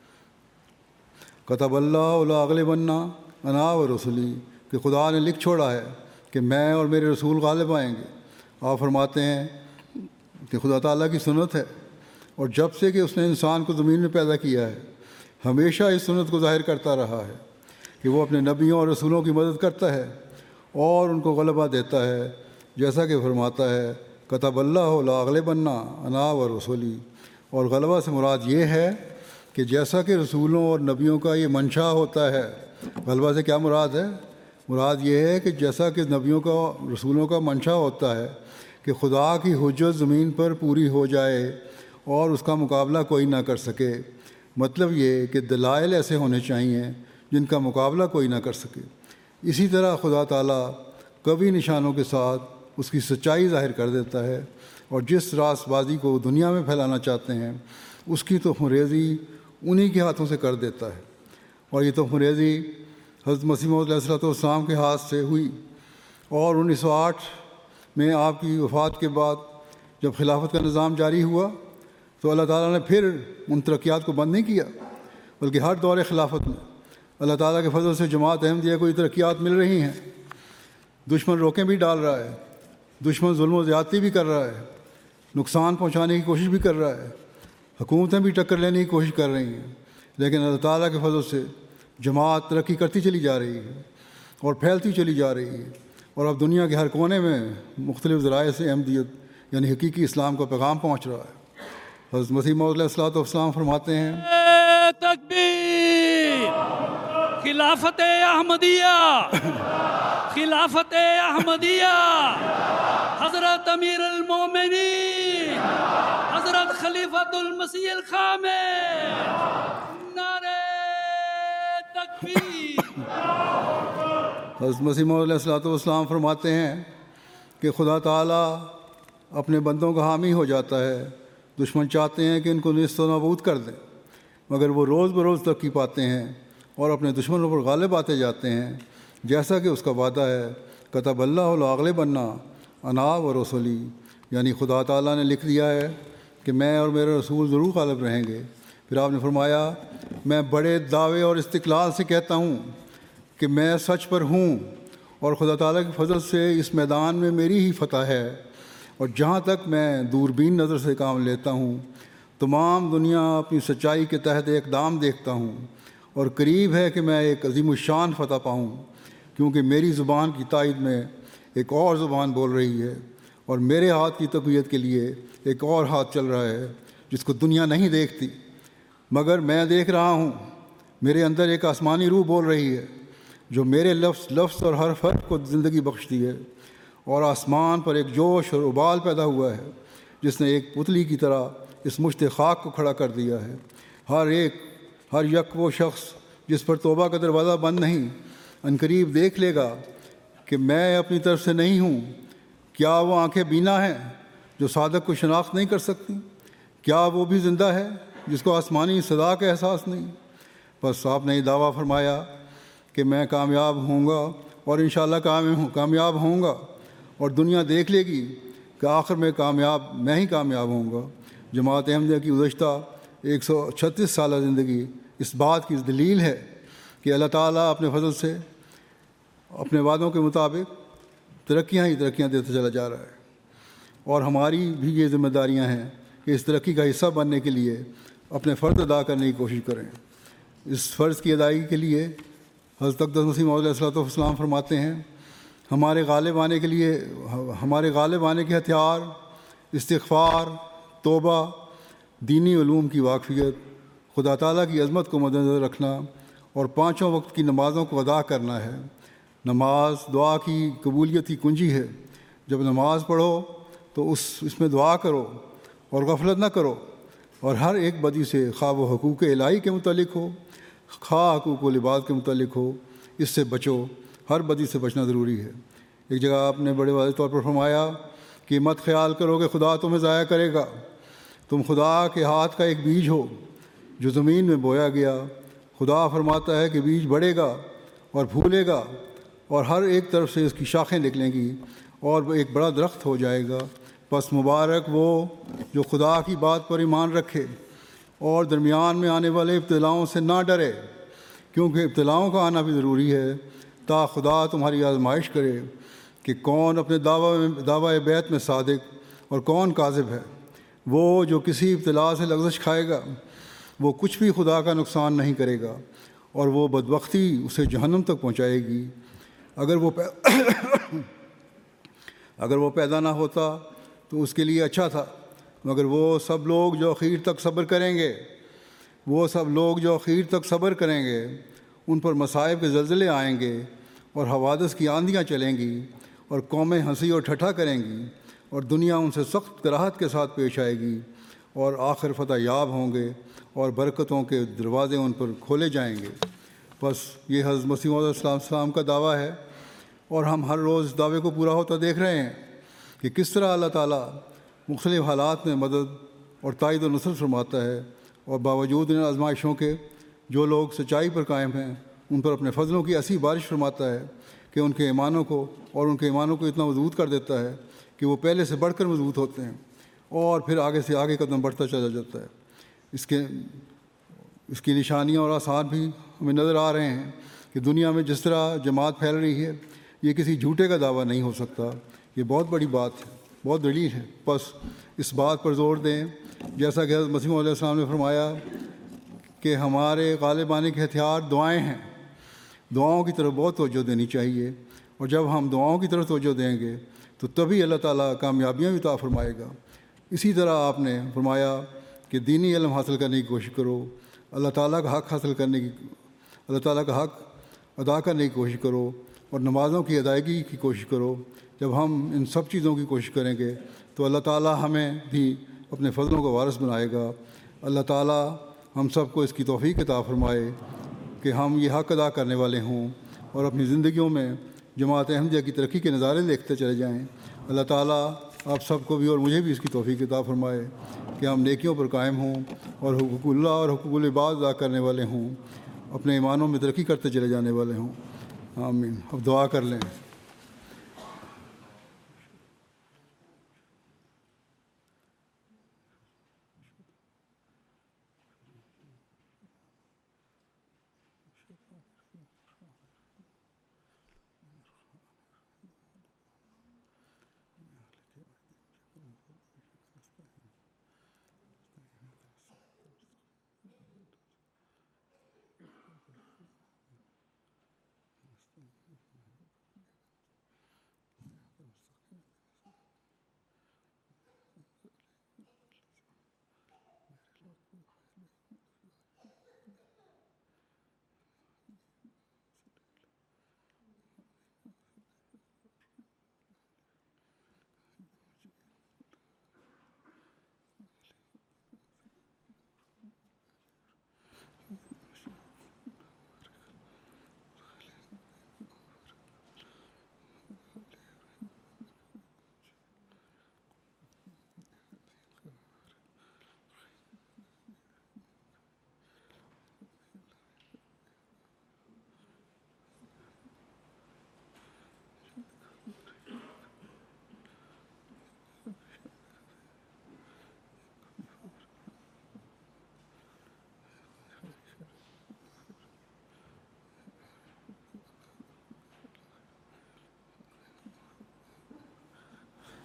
Speaker 1: کتب اللہ لاغلبن انا و رسولی، کہ خدا نے لکھ چھوڑا ہے کہ میں اور میرے رسول غالب آئیں گے۔ آپ فرماتے ہیں کہ خدا تعالیٰ کی سنت ہے، اور جب سے کہ اس نے انسان کو زمین میں پیدا کیا ہے ہمیشہ اس سنت کو ظاہر کرتا رہا ہے کہ وہ اپنے نبیوں اور رسولوں کی مدد کرتا ہے اور ان کو غلبہ دیتا ہے، جیسا کہ فرماتا ہے کتب اللہ لاغلبن انا و رسولی۔ اور غلبہ سے مراد یہ ہے کہ جیسا کہ رسولوں اور نبیوں کا یہ منشا ہوتا ہے، غلبہ سے کیا مراد ہے؟ مراد یہ ہے کہ جیسا کہ نبیوں کا رسولوں کا منشا ہوتا ہے کہ خدا کی حجت زمین پر پوری ہو جائے اور اس کا مقابلہ کوئی نہ کر سکے، مطلب یہ کہ دلائل ایسے ہونے چاہیے جن کا مقابلہ کوئی نہ کر سکے۔ اسی طرح خدا تعالیٰ کبھی نشانوں کے ساتھ اس کی سچائی ظاہر کر دیتا ہے، اور جس راست بازی کو دنیا میں پھیلانا چاہتے ہیں اس کی تخم ریزی انہی کے ہاتھوں سے کر دیتا ہے۔ اور یہ تخم ریزی حضرت مسیح موعود علیہ الصلوۃ والسلام کے ہاتھ سے ہوئی، اور انیس سو آٹھ میں آپ کی وفات کے بعد جب خلافت کا نظام جاری ہوا تو اللہ تعالیٰ نے پھر ان ترقیات کو بند نہیں کیا، بلکہ ہر دور خلافت میں اللہ تعالیٰ کے فضل سے جماعت احمدیہ کو یہ ترقیات مل رہی ہیں۔ دشمن روکیں بھی ڈال رہا ہے، دشمن ظلم و زیادتی بھی کر رہا ہے، نقصان پہنچانے کی کوشش بھی کر رہا ہے، حکومتیں بھی ٹکر لینے کی کوشش کر رہی ہیں، لیکن اللہ تعالیٰ کے فضل سے جماعت ترقی کرتی چلی جا رہی ہے اور پھیلتی چلی جا رہی ہے، اور اب دنیا کے ہر کونے میں مختلف ذرائع سے احمدیت یعنی حقیقی اسلام کا پیغام پہنچ رہا ہے۔ حضرت مسیح موعود علیہ الصلوۃ والسلام فرماتے ہیں
Speaker 2: تکبیر، خلافت احمدیہ، خلافت احمدیہ، حضرت امیر المومنین حضرت خلیفۃ المسیح الخامس، نعرہ تکبیر۔
Speaker 1: حضرت مسیح موعود علیہ الصلوۃ والسلام فرماتے ہیں کہ خدا تعالیٰ اپنے بندوں کا حامی ہو جاتا ہے، دشمن چاہتے ہیں کہ ان کو نیست و نابود کر دیں، مگر وہ روز بروز ترقی پاتے ہیں اور اپنے دشمنوں پر غالب آتے جاتے ہیں، جیسا کہ اس کا وعدہ ہے کتب اللہ لاغلبن انا و رسولی، یعنی خدا تعالیٰ نے لکھ دیا ہے کہ میں اور میرے رسول ضرور غالب رہیں گے۔ پھر آپ نے فرمایا میں بڑے دعوے اور استقلال سے کہتا ہوں کہ میں سچ پر ہوں، اور خدا تعالیٰ کی فضل سے اس میدان میں میری ہی فتح ہے، اور جہاں تک میں دوربین نظر سے کام لیتا ہوں تمام دنیا اپنی سچائی کے تحت اقدام دیکھتا ہوں، اور قریب ہے کہ میں ایک عظیم الشان فتح پاؤں، کیونکہ میری زبان کی تائید میں ایک اور زبان بول رہی ہے، اور میرے ہاتھ کی تقویت کے لیے ایک اور ہاتھ چل رہا ہے جس کو دنیا نہیں دیکھتی مگر میں دیکھ رہا ہوں۔ میرے اندر ایک آسمانی روح بول رہی ہے جو میرے لفظ لفظ اور حرف حرف کو زندگی بخشتی ہے، اور آسمان پر ایک جوش اور ابال پیدا ہوا ہے جس نے ایک پتلی کی طرح اس مشت خاک کو کھڑا کر دیا ہے۔ ہر ایک ہر یک وہ شخص جس پر توبہ کا دروازہ بند نہیں عنقریب دیکھ لے گا کہ میں اپنی طرف سے نہیں ہوں۔ کیا وہ آنکھیں بینا ہیں جو صادق کو شناخت نہیں کر سکتی؟ کیا وہ بھی زندہ ہے جس کو آسمانی صدا کا احساس نہیں؟ بس آپ نے یہ دعویٰ فرمایا کہ میں کامیاب ہوں گا، اور انشاءاللہ کامیاب ہوں گا، اور دنیا دیکھ لے گی کہ آخر میں کامیاب میں ہی کامیاب ہوں گا۔ جماعت احمدیہ کی گزشتہ ایک سو چھتیس سالہ زندگی اس بات کی دلیل ہے کہ اللہ تعالیٰ اپنے فضل سے اپنے وعدوں کے مطابق ترقیاں ہی ترقیاں دیتا چلا جا رہا ہے، اور ہماری بھی یہ ذمہ داریاں ہیں کہ اس ترقی کا حصہ بننے کے لیے اپنے فرض ادا کرنے کی کوشش کریں۔ اس فرض کی ادائیگی کے لیے حضرت اقدس مسیح موعود علیہ الصلوۃ والسلام فرماتے ہیں، ہمارے غالب آنے کے لیے ہمارے غالب آنے کے ہتھیار استغفار، توبہ، دینی علوم کی واقفیت، خدا تعالیٰ کی عظمت کو مد نظر رکھنا اور پانچوں وقت کی نمازوں کو ادا کرنا ہے۔ نماز دعا کی قبولیت کی کنجی ہے۔ جب نماز پڑھو تو اس اس میں دعا کرو اور غفلت نہ کرو، اور ہر ایک بدی سے، خواہ وہ حقوق الہی کے متعلق ہو، خواہ حقوق العباد کے متعلق ہو، اس سے بچو۔ ہر بدی سے بچنا ضروری ہے۔ ایک جگہ آپ نے بڑے واضح طور پر فرمایا کہ مت خیال کرو کہ خدا تمہیں ضائع کرے گا، تم خدا کے ہاتھ کا ایک بیج ہو جو زمین میں بویا گیا۔ خدا فرماتا ہے کہ بیج بڑھے گا اور پھولے گا اور ہر ایک طرف سے اس کی شاخیں نکلیں گی اور وہ ایک بڑا درخت ہو جائے گا۔ پس مبارک وہ جو خدا کی بات پر ایمان رکھے اور درمیان میں آنے والے ابتلاؤں سے نہ ڈرے، کیونکہ ابتلاؤں کا آنا بھی ضروری ہے تا خدا تمہاری آزمائش کرے کہ کون اپنے دعویٰ میں دعویٰ بیعت میں صادق اور کون کاذب ہے۔ وہ جو کسی ابتلا سے لغزش کھائے گا وہ کچھ بھی خدا کا نقصان نہیں کرے گا، اور وہ بدبختی اسے جہنم تک پہنچائے گی۔ اگر وہ اگر وہ پیدا نہ ہوتا تو اس کے لیے اچھا تھا، مگر وہ سب لوگ جو اخیر تک صبر کریں گے وہ سب لوگ جو اخیر تک صبر کریں گے ان پر مصائب کے زلزلے آئیں گے اور حوادث کی آندھیاں چلیں گی، اور قومیں ہنسی اور ٹھٹھا کریں گی، اور دنیا ان سے سخت کراہت کے ساتھ پیش آئے گی، اور آخر فتح یاب ہوں گے اور برکتوں کے دروازے ان پر کھولے جائیں گے۔ بس یہ حضرت مسیح موعود علیہ السلام کا دعویٰ ہے، اور ہم ہر روز اس دعوے کو پورا ہوتا دیکھ رہے ہیں کہ کس طرح اللہ تعالیٰ مختلف حالات میں مدد اور تائید و نصرت فرماتا ہے، اور باوجود ان آزمائشوں کے جو لوگ سچائی پر قائم ہیں ان پر اپنے فضلوں کی ایسی بارش فرماتا ہے کہ ان کے ایمانوں کو اور ان کے ایمانوں کو اتنا مضبوط کر دیتا ہے کہ وہ پہلے سے بڑھ کر مضبوط ہوتے ہیں، اور پھر آگے سے آگے قدم بڑھتا چلا جاتا ہے۔ اس کے اس کی نشانیاں اور آثار بھی ہمیں نظر آ رہے ہیں کہ دنیا میں جس طرح جماعت پھیل رہی ہے یہ کسی جھوٹے کا دعویٰ نہیں ہو سکتا، یہ بہت بڑی بات ہے، بہت دلیل ہے۔ بس اس بات پر زور دیں، جیسا کہ حضرت مسیح علیہ السلام نے فرمایا کہ ہمارے غالب آنے کے ہتھیار دعائیں ہیں۔ دعاؤں کی طرف بہت توجہ دینی چاہیے، اور جب ہم دعاؤں کی طرف توجہ دیں گے تو تبھی اللہ تعالیٰ کامیابیاں بھی عطا فرمائے گا۔ اسی طرح آپ نے فرمایا کہ دینی علم حاصل کرنے کی کوشش کرو، اللہ تعالیٰ کا حق حاصل کرنے کی اللہ تعالیٰ کا حق ادا کرنے کی کوشش کرو، اور نمازوں کی ادائیگی کی کوشش کرو۔ جب ہم ان سب چیزوں کی کوشش کریں گے تو اللہ تعالیٰ ہمیں بھی اپنے فضلوں کا وارث بنائے گا۔ اللہ تعالیٰ ہم سب کو اس کی توفیق عطا فرمائے کہ ہم یہ حق ادا کرنے والے ہوں اور اپنی زندگیوں میں جماعت احمدیہ کی ترقی کے نظارے دیکھتے چلے جائیں۔ اللہ تعالیٰ آپ سب کو بھی اور مجھے بھی اس کی توفیق عطا فرمائے کہ ہم نیکیوں پر قائم ہوں اور حقوق اللہ اور حقوق العباد ادا کرنے والے ہوں، اپنے ایمانوں میں ترقی کرتے چلے جانے والے ہوں۔ آمین۔ اب دعا کر لیں۔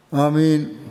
Speaker 1: آمین.